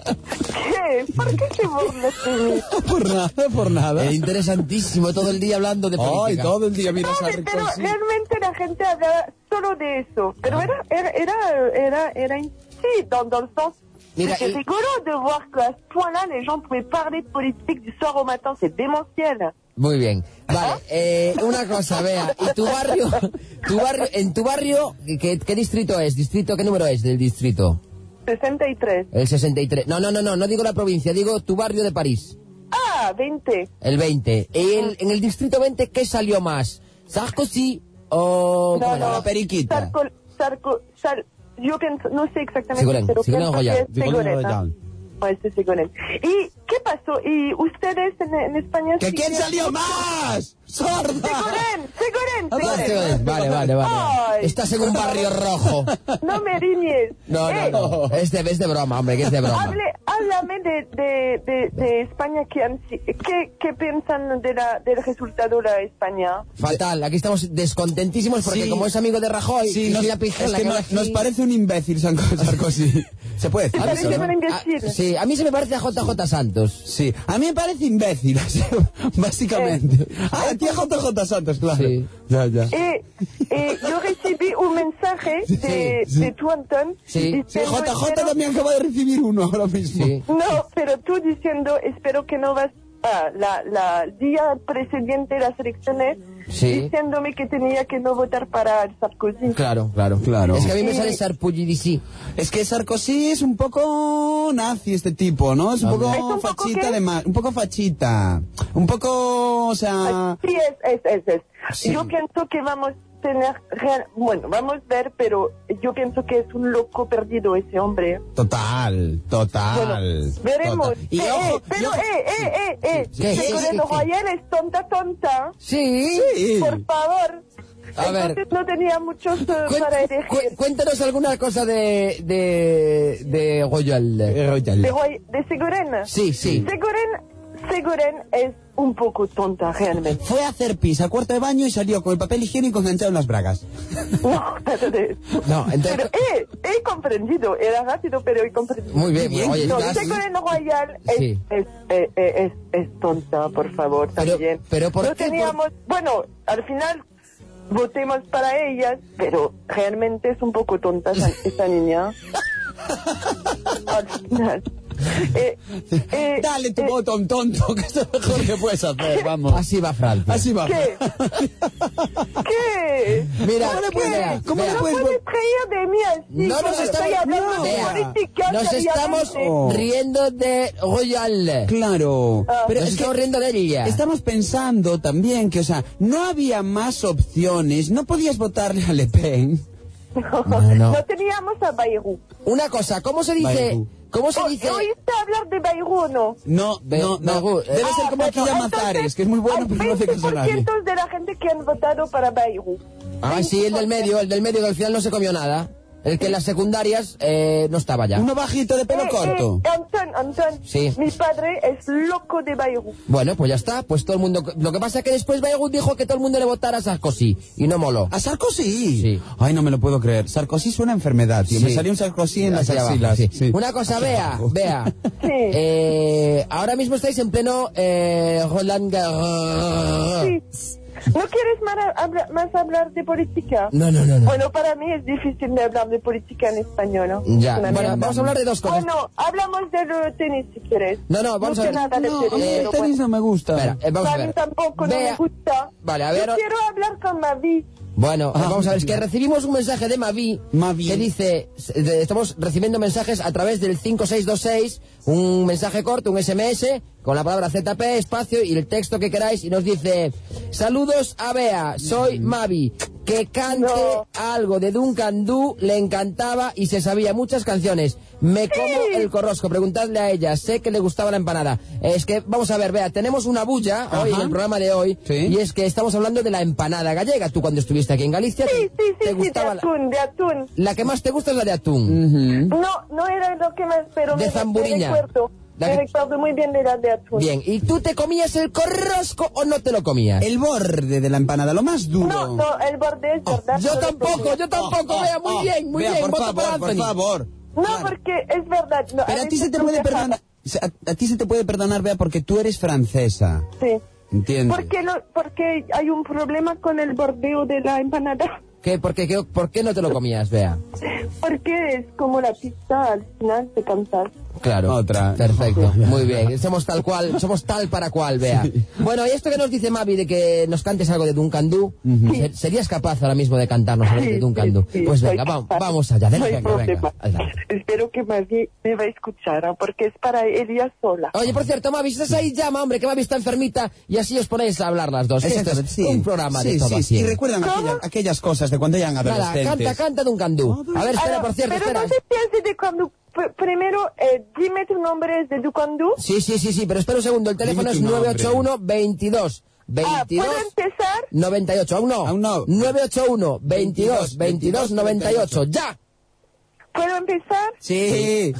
¿qué? ¿Por qué se burlas de mí? Por nada, por nada. Es interesantísimo todo el día hablando de Ay, política. todo el día miras a Vale, pero Sarkozy. realmente la gente hablaba solo de eso. Pero era, era, era, era, era sí, dans, dans le sens. Mira, C'est y- rigolo de voir qu'à ce point-là, les gens pouvaient parler de politique du soir au matin. C'est démentiel. Muy bien. Vale, eh, una cosa, Bea. ¿Y tu barrio? Tu barrio en tu barrio, ¿qué, qué distrito es? ¿Distrito? ¿Qué número es del distrito? sesenta y tres. El sesenta y tres. No, no, no, no, no digo la provincia, digo tu barrio de París. Ah, veinte. El veinte. ¿Y el- en el distrito veinte qué salió más? ¿Sarkozy o No, cómo era? no. La periquita. Sarko, Sarko, Sar- yo pienso, no sé exactamente, Ségolène, pero Ségolène pienso Royal. que es Ségolène Ségolène, ¿no? Royal. Ah, este es Ségolène. ¿Y qué pasó? ¿Y ustedes en, en España? ¿Que sí quién que- salió más? ¡Sorda! Ségolène, Ségolène, Ah, Ségolène. Ségolène. Vale, vale, vale. Ay. Estás en un barrio rojo. No me riñes. No, Eh, no, no. Es de, es de broma, hombre, que es de broma. Hable, háblame de, de, de, de España. ¿Qué, han si- qué, qué piensan de la, del resultado de la España? Fatal, aquí estamos descontentísimos porque Sí. como es amigo de Rajoy, Sí, y nos, soy la pijela es que que no- habla aquí. nos parece un imbécil San- Sarkozy. Se puede decir ¿Te eso, parece ¿no? un imbécil? Ah, sí, a mí se me parece a J J Santos. Sí, a mí me parece imbécil, así, básicamente. Ah, a ti a J J Santos, claro. Sí. Ya, ya. Eh, eh, yo recibí un mensaje de, Sí, sí. de tu Antón. Sí. Sí, diciendo, J J espero- también acaba de recibir uno ahora mismo. Sí. No, pero tú diciendo, espero que no vas a la, la día precedente de las elecciones, Sí. diciéndome que tenía que no votar para el Sarkozy. Claro, claro. Claro. Es que a mí me Sí. sale Sarpullidici. Es que Sarkozy es un poco nazi este tipo, ¿no? Es un poco ¿Es un poco fachita qué? de más, un poco fachita. Un poco, o sea, Sí, es, es, es, es. Sí. Yo pienso que vamos a tener, real- bueno, vamos a ver, pero yo pienso que es un loco perdido ese hombre. total, total. Bueno, veremos. total. Y Eh, ojo, eh, pero, y ojo- eh, eh, eh, eh, ¿Qué? Ségolène ¿Qué? ¿Qué? Royal es tonta, tonta. Sí. Sí. Por favor. A ver. Entonces no tenía muchos eh, Cuen- para cu- elegir. cuéntanos alguna cosa de de de Royal. Eh, Royal. De, Roy- de Ségolène. Sí, sí. Ségolène, Ségolène es un poco tonta realmente. Fue a hacer pis al cuarto de baño y salió con el papel higiénico enganchado en las bragas. No, entonces, No, entonces pero he, he comprendido, era rápido, pero he comprendido. muy bien, Bien. oye, No, estás- Ségolène Royal es, Sí. es, eh, eh, es, es tonta, por favor, Pero- también. pero ¿por no qué? teníamos, bueno, al final votemos para ellas, pero realmente es un poco tonta esa, esa niña. Al final. Eh, eh, Dale tu eh, voto a un tonto, que es lo mejor que puedes hacer, vamos. así va Francia. Así va. ¿Qué? ¿Qué? Mira, ¿Cómo le ¿Qué? puedes- Vea, cómo vea. le No puedes puedes vo- reír de mí así. No nos cuando estamos, estoy hablando no. de Vea, política nos estamos seriamente. Oh. riendo de Royal. Claro. Ah. Pero Nos es que estamos riendo de ella. estamos pensando también que, o sea, no había más opciones. No podías votarle a Le Pen. No, no. No teníamos a Bayrou. Una cosa, ¿cómo se dice? Bayrou. ¿Cómo se Oh, dice? ¿Oíste hablar de Bayrou o no? No, Be- no, no. Beirut, eh. Debe ser Ah, como aquí bueno, llama entonces, Zares, que es muy bueno, hay pero no hace caso a nadie. veinte por ciento de la gente que han votado para Bayrou. Ah, sí, el del medio, el del medio que al final no se comió nada. El que en las secundarias eh, no estaba ya. Uno bajito de pelo Eh, corto. eh, Anton, Anton, Sí. mi padre es loco de Bayrou. Bueno, pues ya está, pues todo el mundo... Lo que pasa es que después Bayrou dijo que todo el mundo le votara a Sarkozy, y no moló. ¿A Sarkozy? Sí. Ay, no me lo puedo creer. Sarkozy suena a enfermedad, tío. Me Sí. salió un Sarkozy en las Hacia abajo, axilas. sí. Sí. Una cosa, vea, vea. Sí. Eh, ahora mismo estáis en pleno eh, Roland Garros. Sí. ¿No quieres más, habla- más hablar de política? No, no, no, no. Bueno, para mí es difícil de hablar de política en español, ¿no? Ya, Es una bueno, mierda. vamos a hablar de dos cosas. Bueno, hablamos del eh, tenis si quieres. No, no, vamos no a sé ver. nada de No, tenis, a mí el pero tenis bueno. no me gusta. Espera, eh, vamos a A mí ver. tampoco no Bea- me gusta. Vale, a ver. Yo quiero hablar con Mavi. Bueno, Ah, vamos a ver, es que mira. recibimos un mensaje de Mavi, Mavi. que dice, s- de- estamos recibiendo mensajes a través del cinco seis dos seis, un mensaje corto, un ese eme ese, con la palabra zeta pe, espacio y el texto que queráis, y nos dice, saludos a Bea, soy Mavi, que cante No. algo de Duncan Du, le encantaba y se sabía muchas canciones. Me como el corrosco, preguntadle a ella, sé que le gustaba la empanada. Es que, vamos a ver, Bea, tenemos una bulla hoy Ajá. en el programa de hoy, Sí. y es que estamos hablando de la empanada gallega. Tú cuando estuviste aquí en Galicia, Sí, te, sí, te sí, sí, de gustaba la, atún, de atún. la que más te gusta es la de atún. No, no era lo que más, pero De me, zamburiña. me recuerdo. La Me que- recuerdo muy bien de la de atún. Bien, ¿y tú te comías el corrosco o no te lo comías? El borde de la empanada, lo más duro. No, no, el borde es verdad. Yo no lo tampoco, comía. yo tampoco, Oh, Bea, oh, muy oh. bien, muy Bea, bien, por voto favor, por por Anthony. favor. No, Claro. porque es verdad. No, Pero a ti se veces te no puede se deja- perdonar, a, a ti se te puede perdonar, Bea, porque tú eres francesa. Sí. ¿Entiendes? ¿Por qué, no, porque hay un problema con el bordeo de la empanada. ¿Qué, por, qué, qué- ¿Por qué no te lo comías, Bea? Porque es como la pizza al final de cantar. Claro. Otra. Perfecto, muy bien. Somos tal cual, somos tal para cual, Bea. Bueno, y esto que nos dice Mavi de que nos cantes algo de Duncan Du, ¿ser- ¿serías capaz ahora mismo de cantarnos algo de Sí, Duncan sí, Du? sí, Pues soy venga, vamos, capaz. vamos allá, No hay venga, venga, venga. problema. Adelante. Espero que Mavi me va a escuchar, ¿no? Porque es para ella sola. Oye, por cierto, Mavi, si estás ahí, llama, hombre, que Mavi está enfermita y así os ponéis a hablar las dos. Esto es Exactamente, sí. un programa de Sí, todo sí, así. sí. Y recuerdan aquellas, aquellas cosas de cuando eran Nada, adolescentes. canta, canta Duncan Du. A ver, espera, Ah, por cierto, pero espera. no se piense de cuando... pr- Primero, eh, dime tu nombre es de Ducandú. Sí, sí, sí, sí, pero espera un segundo, el teléfono Dime es tu nombre. nueve ocho uno veintidós Ah, veintidós ¿puedo empezar? noventa y ocho, aún no. Aún no. nueve ocho uno veintidós veintidós noventa y ocho, ya. ¿Puedo empezar? Sí.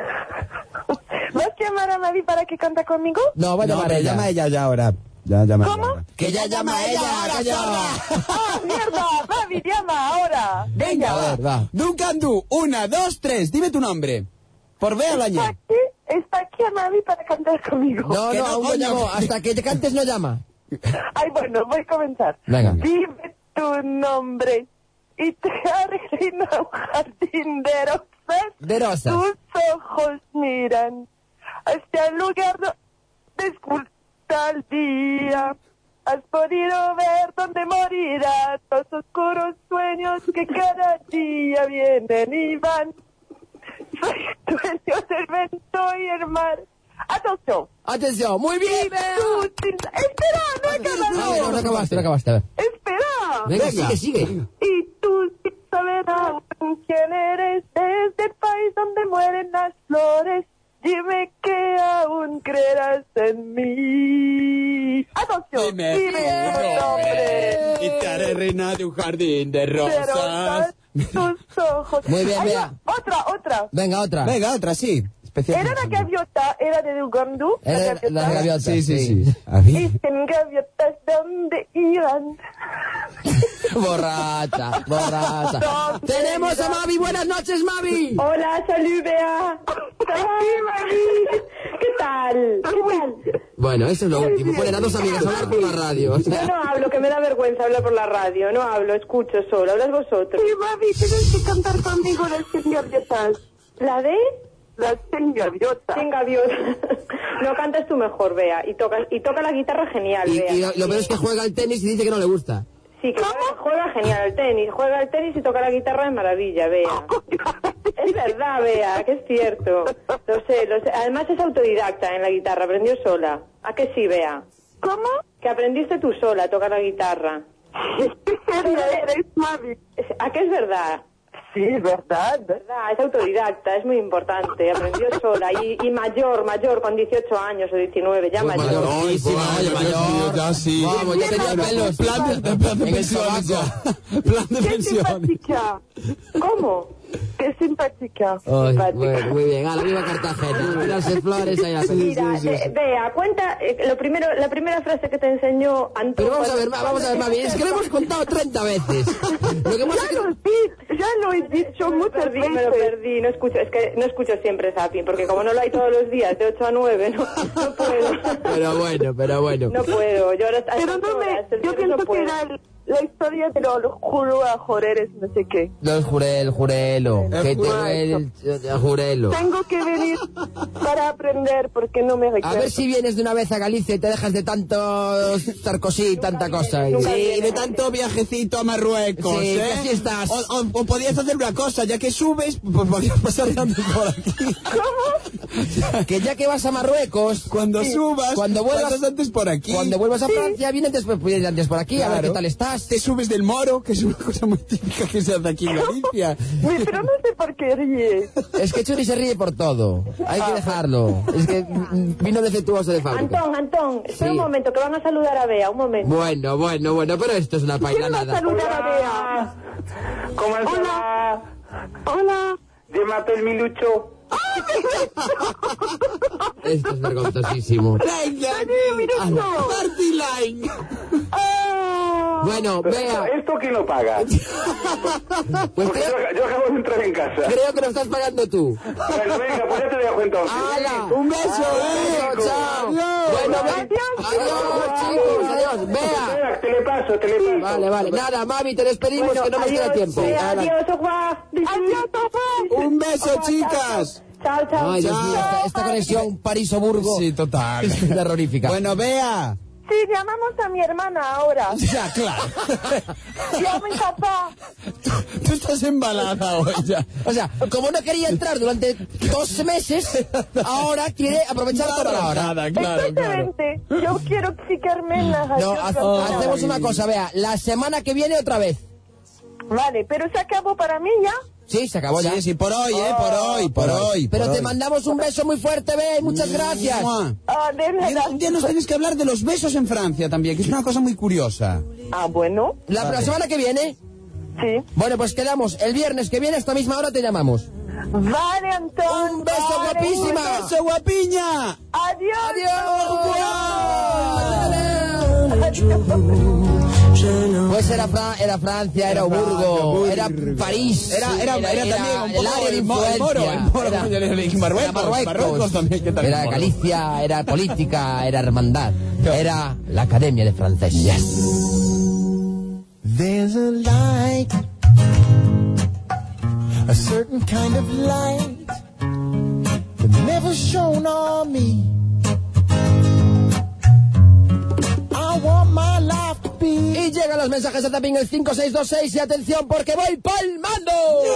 ¿Vas a llamar a Mavi para que canta conmigo? No, voy a No, llamar pero ella. llama a ella ya ahora. Ya, llama ¿Cómo? ahora. Que ya llama a ella, coño. ¡Ah, mierda! Mavi, llama ahora. Venga, A ver, va. Duncan Du, una, dos, tres, dime tu nombre. Por Bea Está Lañé. aquí, está aquí a Mavi para cantar conmigo. No, Que no, no, aún no coño. llamo. Hasta que te cantes no llama. Ay, bueno, voy a comenzar. Venga. Dime tu nombre y te haré un jardín de rosas. De rosas. Tus ojos miran hacia el lugar donde esculta el día. Has podido ver dónde morirán los oscuros sueños que cada día vienen y van. Soy dueño del viento y el mar. Atención. Atención, muy bien, Bea. Tú, sin- Espera, no he A ver, no acabado. acabaste, no acabaste, a ver. Espera. Venga, sigue, sigue. Y tú sin saber aún quién eres, desde el país donde mueren las flores, dime que aún creerás en mí. Atención, Dime dime tu tu nombre. Y te haré reina de un jardín de De rosas. rosas, tus ojos. Muy bien, Ay, Bea. no, Otra, otra. Venga, otra. Venga, otra, sí. Especial. Era la gaviota, era de Ugandú. Era la gaviota. Sí, sí, sí. Y Había- sin gaviotas, ¿dónde irán? Borracha, borracha. No, Tenemos a mira. Mavi, buenas noches, Mavi. Hola, salud, Bea. ¿Qué tal? ¿Qué tal? Bueno, eso es lo último. Ponen a dos amigas a hablar por la radio. O sea. Yo no hablo, que me da vergüenza hablar por la radio. No hablo, escucho solo. Hablas vosotros. Sí, mami, tienes que cantar conmigo las cien gaviotas. ¿La de? Las cien gaviotas. Sin gaviota. No cantas tú mejor, Bea. Y toca, y toca la guitarra genial, Y, Bea. y lo, lo peor es que juega al tenis y dice que no le gusta. Sí, que juega, juega genial al tenis. Juega al tenis y toca la guitarra de maravilla, Bea. Es verdad, Bea, que es cierto. Lo sé, lo sé. Además es autodidacta en la guitarra, aprendió sola. ¿A que sí, Bea? ¿Cómo? Que aprendiste tú sola a tocar la guitarra. ¿Qué seria eres, mami? Es- ¿A qué es verdad? Sí, ¿verdad? Verdad, es autodidacta, es muy importante. Aprendió sola y, y mayor, mayor, con dieciocho años o diecinueve, ya Pues mayor. mayorísima, Ay, oye, pues, Dios mayor. mío, ya sí. Vamos, ya tenía pelos. Plan de, plan de En el pensiones sobaco. ya. Plan de ¡Qué pensiones. simpática! ¿Cómo? Qué simpática. Ay, Simpática. bueno, muy bien. A la viva Cartagena. Tirarse flores ahí a la Mira, eh, Bea, cuenta eh, lo primero, la primera frase que te enseñó Antón. Pero vamos a ver, cuando- vamos a ver, mami, es que lo hemos contado treinta veces. Lo que pasa es Ya que... lo, di- ya lo he dicho Me lo muchas perdí, me lo veces. perdí, no escucho, es que no escucho siempre Zapping, porque como no lo hay todos los días, de ocho a nueve, no, no puedo. Pero bueno, pero bueno. No puedo, yo ahora a Pero estas no me... horas, el Yo viernes pienso no que puedo. era el- la historia de los juro a joreres, no sé qué. Los jurel, jurelo. El Que te jurelo. el, el jurelo. Tengo que venir para aprender porque no me A recuerdo. ver si vienes de una vez a Galicia y te dejas de tanto Sarkozy y tanta cosa. Y- nunca Sí, viene. de tanto viajecito a Marruecos, Sí, ¿eh? que así estás. O, o- o podías hacer una cosa, ya que subes, pues podías pasar antes por aquí. Que ya que vas a Marruecos, Cuando subas, cuando vuelvas, pasas antes por aquí. cuando vuelvas a Francia, vienes después, pues, antes por aquí, a ver Claro. qué tal estás. Te subes del moro, que es una cosa muy típica que se hace aquí en Galicia. Uy, pero no sé por qué ríe. Es que Churi se ríe por todo. Hay que dejarlo. Es que mm, vino defectuoso de fábrica. Antón, Antón, espera Sí. un momento, que van a saludar a Bea, un momento. Bueno, bueno, bueno, pero esto es una ¿Quién va a pailanada. saludar a Bea? ¿Cómo estás? Hola. Hola. Yo mato el milucho. Esto es vergonzosísimo. Venga, Minuto. Party line. Ah. Bueno, vea, ¿Esto quién lo paga? pues Porque creo, yo, yo acabo de entrar en casa. creo que lo estás pagando tú. Bueno, venga, pues ya te dejo entonces. ¡Hala! Un beso, ¡Beso, eh. chao! Adiós. Bueno, ve- adiós, chicos, adiós. Vea. Espera, te le paso, te le paso. Vale, vale. Nada, mami, te despedimos Bueno, que no nos adiós, queda tiempo. Bea, Hala. adiós, Ojuá. Adiós, papá. Un beso, chicas. Chao, chao. Ay, Dios Chao. mío, esta, esta conexión París-Burgo Sí, total. es terrorífica. Bueno, vea. Sí, llamamos a mi hermana ahora. Ya, claro. Y a mi papá. Tú estás embalada hoy ya. O sea, como no quería entrar durante dos meses, ahora quiere aprovechar toda la hora. Nada, claro, claro. Exactamente. Yo quiero picarme en la No, radio. ha- hacemos una cosa, vea, la semana que viene otra vez. Vale, pero se acabó para mí ya. Sí, se acabó ya. Sí, sí, por hoy, eh, por hoy, por hoy. Pero por te hoy. mandamos un beso muy fuerte, ve, y muchas gracias. Mua. Ah, de Y verdad. un día nos tienes que hablar de los besos en Francia también, que es una cosa muy curiosa. Ah, bueno. La, la semana que viene, Sí. bueno, pues quedamos el viernes que viene, a esta misma hora te llamamos. Vale, Antón. Un beso Vale, guapísima. un beso. ¡Beso, guapiña! Adiós. Pues era, Fra- era Francia, era Hamburgo, era París, Era, era, era, también un el poco área de el mo- el moro, influencia. el moro, Era- como yo le dije, Marruecos, era Marruecos, Marruecos también, ¿qué tal el era moro? Galicia, era política, era hermandad, era la Academia de Francés. There's a light, a certain kind of light that never shone on me. I want my life to be. Y llegan los mensajes de Tapping el cinco seis dos seis y atención porque voy palmando.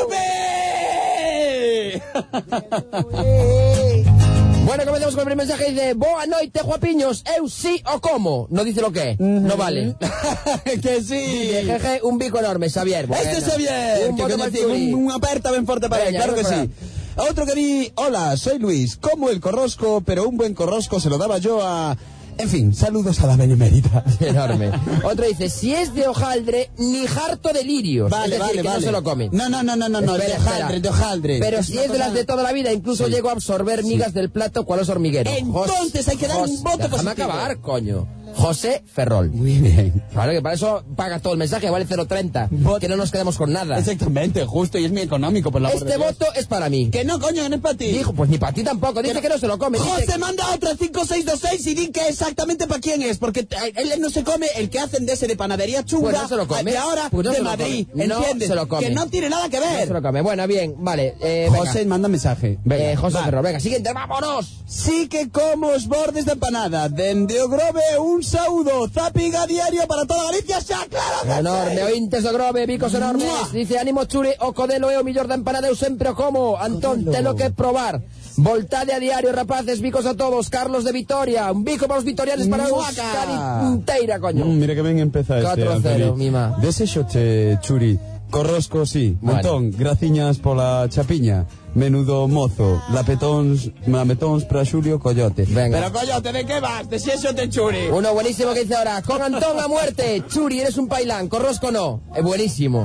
Bueno, comencemos con el primer mensaje. Dice, boa noite, guapiños, eu sí o como. No dice lo que, no vale. Que sí. Jeje, un bico enorme, Xavier. Bueno, Este es Xavier, un que voto conocí, para Churi. un, un aperta ben forte para él, Veña, claro que vamos sí. Otro que di, hola, soy Luis, como el corrosco, pero un buen corrosco se lo daba yo a... En fin, saludos a la benemérita. Enorme. Otro dice, si es de hojaldre, ni harto de lirios. Vale, es decir, vale, que vale. no se lo come. No, no, no, no, no, no, Espera, de hojaldre, espera. de hojaldre. Pero Es si una es de las cosa- de toda la vida, incluso Sí. llego a absorber migas del plato, ¿cuál es hormiguero? Entonces hay que dar un voto déjame positivo. acabar, coño. José Ferrol. Muy bien. Claro que para eso paga todo el mensaje, vale cero treinta. Que no nos quedamos con nada. Exactamente, justo, y es muy económico, por la amor Este de Dios. voto es para mí. Que no, coño, que no es para ti. Dijo, pues ni para ti tampoco. Dice que no se lo come. José, Dice... manda otra cinco seis dos seis y di que exactamente para quién es, porque eh, él no se come el que hacen de ese de panadería chunga, Pues no se lo come. de ahora Pues no de se lo Madrid, come. No ¿entiendes? se lo come. Que no tiene nada que No ver. se lo come. Bueno, bien, vale. Eh, venga. José, manda mensaje. Venga, Eh, José va. Ferrol, venga, siguiente, vámonos. Sí que como os bordes de empanada, dende o Grove un saúdo, zapping a diario para toda Galicia, xa, claro que Enorme, sí. ointes do Grove, bicos enormes. Mua. Dice, ánimo Churi, o codelo é o millor da empanada, eu sempre o como. Antón, telo que probar. Voltade a diario, rapaces, bicos a todos. Carlos de Vitoria, un bico para os vitorianos para Muaca. Euskadi inteira, coño. Mm, mira que ben empeza este, catro cero, mima. Desexoche, Churi. Corrosco, sí. Bueno. Antón, graciñas pola chapiña. Menudo mozo. Lapetóns, lametóns para Xulio Coyote. Venga. Pero coyote, ¿de qué vas? De si eso te churi. Uno buenísimo que dice ahora, con Antón a muerte. Churi, eres un pailán, Corrosco no. Es buenísimo.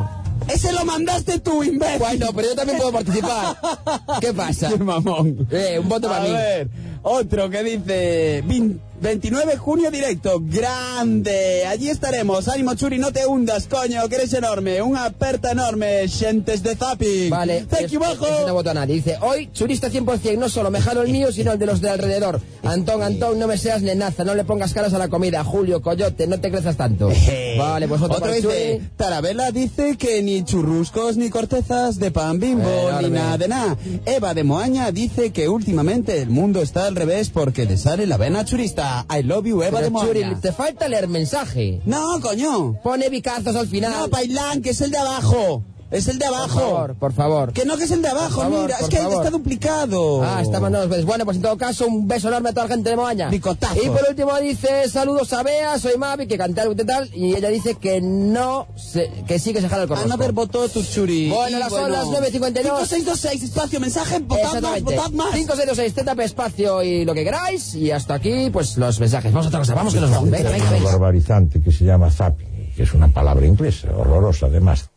Ese lo mandaste tú, imbécil. Bueno, pero yo también puedo participar. ¿Qué pasa? Qué mamón. Eh, un voto para mí. A ver, otro que dice... veintinueve de junio directo, grande, allí estaremos, ánimo Churi, no te hundas, coño, que eres enorme, una aperta enorme, xentes de zapping. Vale, thank es, you, bajo. es, no voto a nadie. Dice, hoy churista cien por ciento, no solo me jalo el mío, sino el de los de alrededor. Antón, Antón, no me seas nenaza, no le pongas caras a la comida. Julio, coyote, no te crezas tanto. Vale, pues voto Otro para dice, Churi. Tarabela dice que ni churruscos ni cortezas de pan bimbo, Eh, ni enorme. nada de nada. Eva de Moaña dice que últimamente el mundo está al revés porque le sale la vena churista. I love you, Eva de Pero, Churi, Moaña. te falta leer mensaje. No, coño. Pone bicazos al final. No, Pailán, que es el de abajo. Es el de abajo. Por favor, por favor. Que no, que es el de abajo, Por favor, mira. Es por que favor. está duplicado. Ah, está mandando los besos. Bueno, pues en todo caso, un beso enorme a toda la gente de Moaña. Bicotazo. Y por último dice, saludos a Bea, soy Mavi, que canta algo y tal, y ella dice que no, se, que sí que se jala el A no corrosco. haber votado tu Churi. Bueno, Y las son las nueve cincuenta y dos. cinco seis dos seis, espacio, mensaje, votad más, Exactamente. votad más. cinco seis dos seis, Z P espacio y lo que queráis. Y hasta aquí, pues los mensajes. Vamos a otra cosa, vamos que nos vamos. Venga, venga, Una venga. barbarizante que se llama zapping, que es una palabra inglesa, horrorosa además.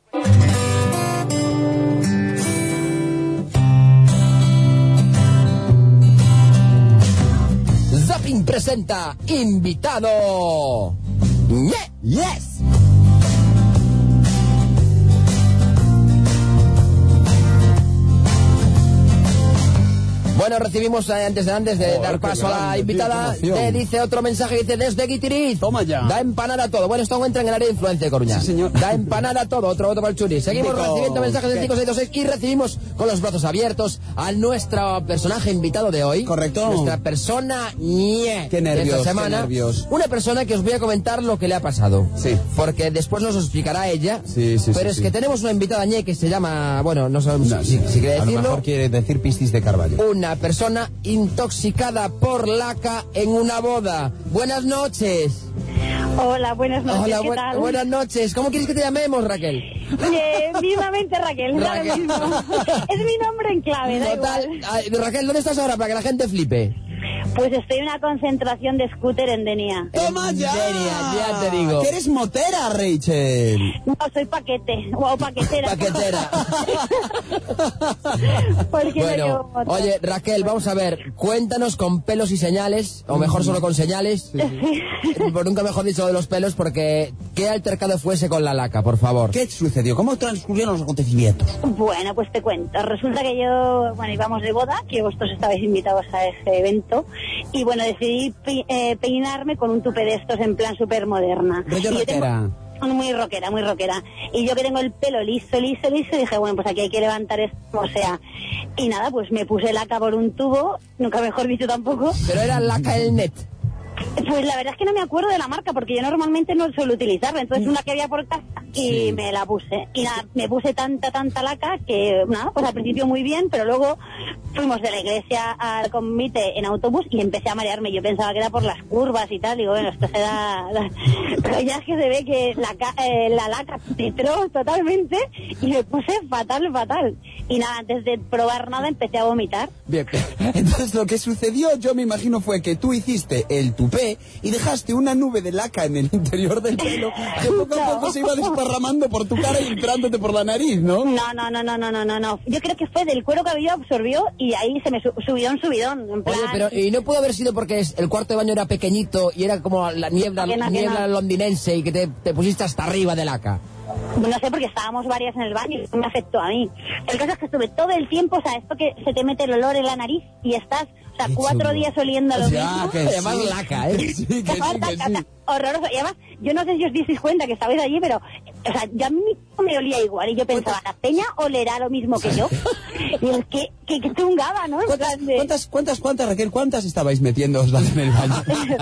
Zapping presenta invitado. ¡Ñe! Yes. Bueno, recibimos eh, antes de antes de Joder, dar qué paso a la grande, invitada, tío, qué emoción. te dice otro mensaje, dice desde Guitiriz. Toma ya. Da empanada todo. Bueno, esto entra en el área de influencia de Coruña. Sí, señor. Da empanada todo. Otro voto para el Churi. Seguimos Digo, recibiendo mensajes del ¿qué? cinco seis dos seis y recibimos con los brazos abiertos a nuestro personaje invitado de hoy. Correcto. Nuestra persona ñe Qué nervios, de esta qué semana. nervios. Una persona que os voy a comentar lo que le ha pasado. Sí. Porque después nos lo explicará ella. Sí, sí, Pero sí, es sí. que tenemos una invitada ñe que se llama, bueno, no sabemos No, si, si quiere a lo decirlo. mejor quiere decir pistis de Carvalho. Una persona intoxicada por laca en una boda. Buenas noches. Hola, buenas noches, Hola, ¿qué bu- tal? buenas noches. ¿Cómo quieres que te llamemos, Raquel? Eh, mismamente Raquel, da lo Raquel. mismo. Es mi nombre en clave, da Total. igual. Ay, Raquel, ¿dónde estás ahora para que la gente flipe? Pues estoy en una concentración de scooter en Denia. ¡Toma ya! Denia, ya te digo. Que eres motera, Rachel. No, soy paquete, o paquetera. Paquetera. Porque no Bueno, llevo moto. oye, Raquel, vamos a ver. Cuéntanos con pelos y señales, o mejor solo con señales. Por nunca mejor dicho de los pelos, porque ¿qué altercado fuese con la laca, por favor? ¿Qué sucedió? ¿Cómo transcurrieron los acontecimientos? Bueno, pues te cuento. Resulta que yo, bueno, íbamos de boda, que vosotros estabais invitados a ese evento, y bueno, decidí pe- eh, peinarme con un tupé de estos en plan súper moderna. Rollo Y yo tengo- rockera. Muy rockera, muy rockera. Y yo que tengo el pelo liso, liso, liso, dije, bueno, pues aquí hay que levantar esto, o sea. Y nada, pues me puse laca por un tubo, nunca mejor dicho tampoco. Pero era laca el net. Pues la verdad es que no me acuerdo de la marca, porque yo normalmente no suelo utilizarla. Entonces una que había por casa y Sí. me la puse. Y nada, me puse tanta, tanta laca que, nada, pues al principio muy bien, pero luego fuimos de la iglesia al convite en autobús y empecé a marearme. Yo pensaba que era por las curvas y tal. Digo, bueno, esto se da... da- Pero ya es que se ve que la, ca- eh, la laca penetró totalmente y me puse fatal, fatal. Y nada, antes de probar nada empecé a vomitar. Bien, entonces lo que sucedió, yo me imagino, fue que tú hiciste el tupé y dejaste una nube de laca en el interior del pelo que poco a poco se iba desparramando por tu cara y entrándote por la nariz, ¿no? No, no, no, no, no, no, no, no. Yo creo que fue del cuero cabelludo absorbió y ahí se me su- subió un subidón. En plan, Oye, pero ¿y no pudo haber sido porque es- el cuarto de baño era pequeñito y era como la niebla, Que no, que niebla no. londinense y que te, te pusiste hasta arriba de laca? no sé, porque estábamos varias en el baño y eso me afectó a mí. El caso es que estuve todo el tiempo, o sea, esto que se te mete el olor en la nariz y estás, o sea, Qué cuatro chulo. días oliendo a lo Ya, mismo. que Además sí. laca, ¿eh? Que sí, que sí, que sí. Horroroso. Y además, yo no sé si os disteis cuenta que estabais allí, pero, o sea, yo a mí mismo me olía igual. Y yo pensaba, la peña olerá lo mismo que yo. Y el que, que, que chungaba, ¿no? En ¿Cuántas, plan de- cuántas, cuántas, cuántas, Raquel, cuántas estabais metiéndoos en el baño?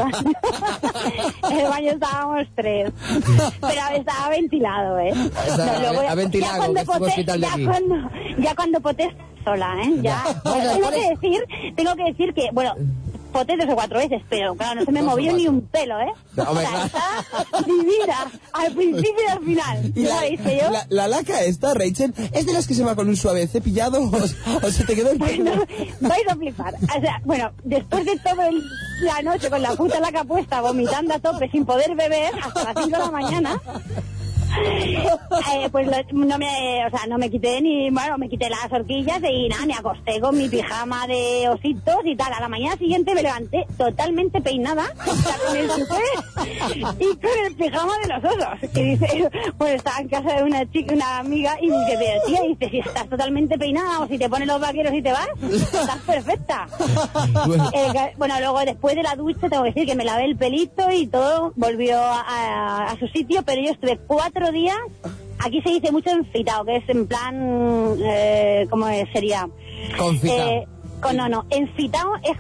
En el baño estábamos tres. Pero estaba ventilado, ¿eh? Estaba No, luego a ventilago, ya cuando que es un poté- hospital de ya aquí. cuando, ya cuando poté sola, ¿eh? Ya. Ya. Vamos a ver, tengo ¿cuál que es? decir, tengo que decir que, bueno, poté tres o cuatro veces, pero claro, no se me Dos o movió ni cuatro. un pelo, ¿eh? No, hombre, o sea, claro. está divina, al principio y al final. Y Ya la, sabéis que yo... la, la laca esta, Rachel, ¿es de las que se va con un suave cepillado o, o se te quedó el pelo? Bueno, vais a flipar. O sea, bueno, después de toda la noche con la puta laca puesta, vomitando a tope sin poder beber hasta las cinco de la mañana, Eh, pues lo- no me, o sea, no me quité ni, bueno, me quité las horquillas y nada, me acosté con mi pijama de ositos y tal. A la mañana siguiente me levanté totalmente peinada, o sea, con el tupé y con el pijama de los osos. Y dice, pues estaba en casa de una chica, una amiga, y dice, pero tía, dice, si estás totalmente peinada o si te pones los vaqueros y te vas, estás perfecta. Eh, que- bueno, luego después de la ducha tengo que decir que me lavé el pelito y todo volvió a, a- a su sitio, pero yo estuve cuatro días, aquí se dice mucho enfitado, que es en plan, eh, ¿cómo es? Sería? Confitado. Eh, con, no, no, enfitado es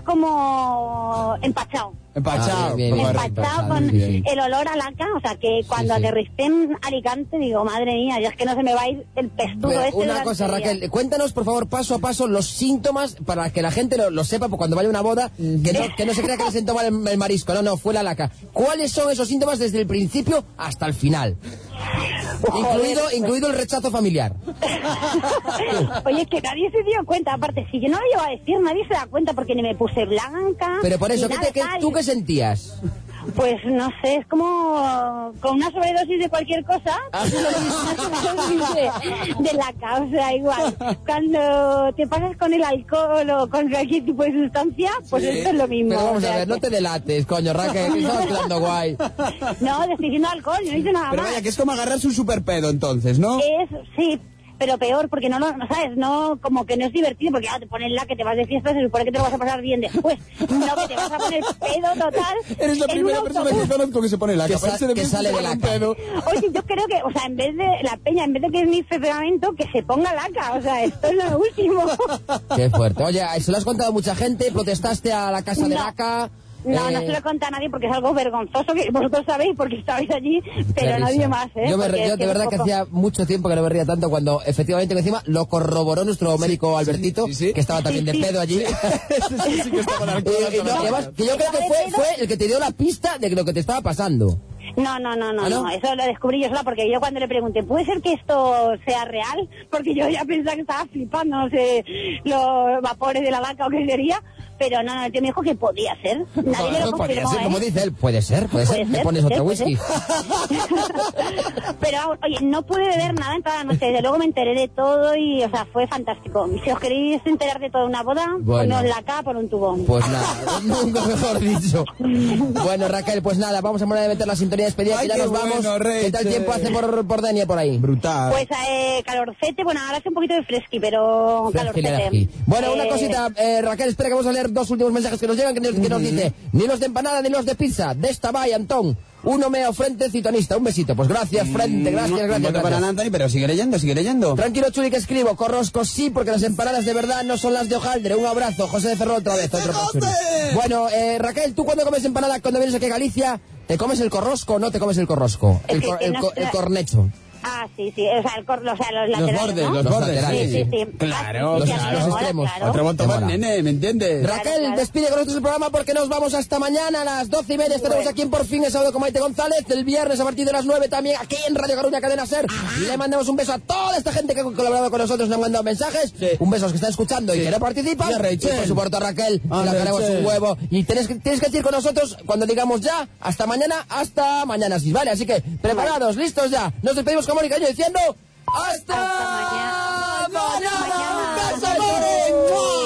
como empachado. Empachado. Ah, bien, bien, bien. Empachado con sí, sí. el olor a laca, o sea que cuando Sí, sí. aterricé en Alicante digo, madre mía, ya es que no se me va a ir el pestudo Pero este una durante cosa, días. Raquel, cuéntanos por favor paso a paso los síntomas para que la gente lo, lo sepa, porque cuando vaya a una boda, que no, que no se crea que le siento mal el, el marisco, no, no, fue la laca. ¿Cuáles son esos síntomas desde el principio hasta el final? Incluido, incluido el rechazo familiar. Oye, es que nadie se dio cuenta, aparte, si yo no lo iba a decir, nadie se da cuenta porque ni me puse blanca. Pero por eso, ni ¿qué nada te, qué- tal. ¿tú qué sentías? Pues no sé, es como con una sobredosis de cualquier cosa, pues lo mismo, una sobredosis de, de la causa, igual. Cuando te pasas con el alcohol o con cualquier tipo de sustancia, pues esto es lo mismo. Pero vamos o sea a ver, no que- te delates, coño, Raquel, que estamos quedando guay. No, estoy diciendo alcohol, yo no hice nada Pero más. vaya, que es como agarrarse un superpedo entonces, ¿no? Es, sí, pero peor, porque no lo, no sabes, no, como que no es divertido, porque ah, te pones la que te vas de fiesta, se supone que te lo vas a pasar bien después. No, que te vas a poner pedo total. Eres la en primera un persona autobús. que conozco que se pone la Que capa. sa- Irse de que fiesta sale se de pone la un cama. pedo. Oye, yo creo que, o sea, en vez de la peña, en vez de que es mi pegamento, que se ponga laca, o sea, esto es lo último. Qué fuerte. Oye, se lo has contado a mucha gente, protestaste a la casa de No. laca. No, eh, no se lo conté a nadie porque es algo vergonzoso que vosotros sabéis porque estabais allí, pero qué nadie risa. más, ¿eh? Yo, me, Porque re- yo es de es verdad un que poco- hacía mucho tiempo que no me ría tanto cuando efectivamente encima lo corroboró nuestro médico Albertito, sí, sí. que estaba también Sí, de sí. pedo allí. Sí, sí que está con alcohol. Y- y no, y además, que yo creo que fue, fue el que te dio la pista de lo que te estaba pasando. No, no, no, no, ¿Ah, no? no, eso lo descubrí yo sola porque yo cuando le pregunté, ¿puede ser que esto sea real? Porque yo ya pensaba que estaba flipando, no sé, los vapores de la vaca o qué sería, pero no, no, el tío me dijo que podía ser. Nadie me lo No, podría confirmó, ser, ¿eh? como dice él, puede ser, puede ser, Puede me ser, pones puede otro ser, whisky. Pero, oye, no pude beber nada en toda la noche. Desde luego me enteré de todo y, o sea, fue fantástico. Si os queréis enterar de toda una boda, Bueno. ponos la K por un tubo. Pues nada, nunca mejor dicho. Bueno, Raquel, pues nada, vamos a poner a meter la sintonía de despedida, Ay, que ya qué nos vamos. bueno, ¿Qué tal Rachel. tiempo hace por, por Denia por ahí? Brutal. Pues eh, calorcete, bueno, ahora hace un poquito de fresqui, pero Fresqui, calorcete. fresqui. Bueno, una Eh, cosita, eh, Raquel, espera que vamos a leer dos últimos mensajes que nos llegan, que nos, que nos dice, ni los de empanada ni los de pizza, de esta vaya, Antón, uno meo frente citonista, un besito, pues gracias, frente, gracias, No gracias, voto para gracias. Anthony, pero sigue leyendo, sigue leyendo. Tranquilo, Chuli, que escribo, Corrosco sí, porque las empanadas de verdad no son las de hojaldre. Un abrazo, José de Ferrol otra vez, otro para Chuli. Bueno, eh, Raquel, ¿tú cuando comes empanada, cuando vienes aquí a Galicia, te comes el corrosco o no te comes el corrosco? Es El, que- cor- que el, no co- sé- el cornecho. Ah, sí, sí, o sea, el cor, o sea los Los laterales, bordes, ¿no? los Los bordes. laterales, Sí, sí, sí. Claro, Ah, sí, los- sí, a mí me los mola, extremos. claro. Otro voto más, Mola. nene, ¿me entiendes? Raquel, claro. despide con nosotros el programa porque nos vamos hasta mañana a las doce y media. Estaremos aquí en Por Fin el sábado con Maite González. El viernes a partir de las nueve también aquí en Radio Coruña Cadena Ser. Y le mandamos un beso a toda esta gente que ha colaborado con nosotros, nos han mandado mensajes. Sí. Un beso a los que están escuchando y que no participan. Y a Rachel. Y por supuesto a Raquel, que A la queremos Rachel. un huevo. Y tienes que, tienes que decir con nosotros cuando digamos ya, hasta mañana, hasta mañana, sí, ¿vale? Así que preparados, listos ya. Nos despedimos con Mónica y yo diciendo... ¡Hasta, Hasta mañana. mañana! Mañana. ¡Un beso, amores!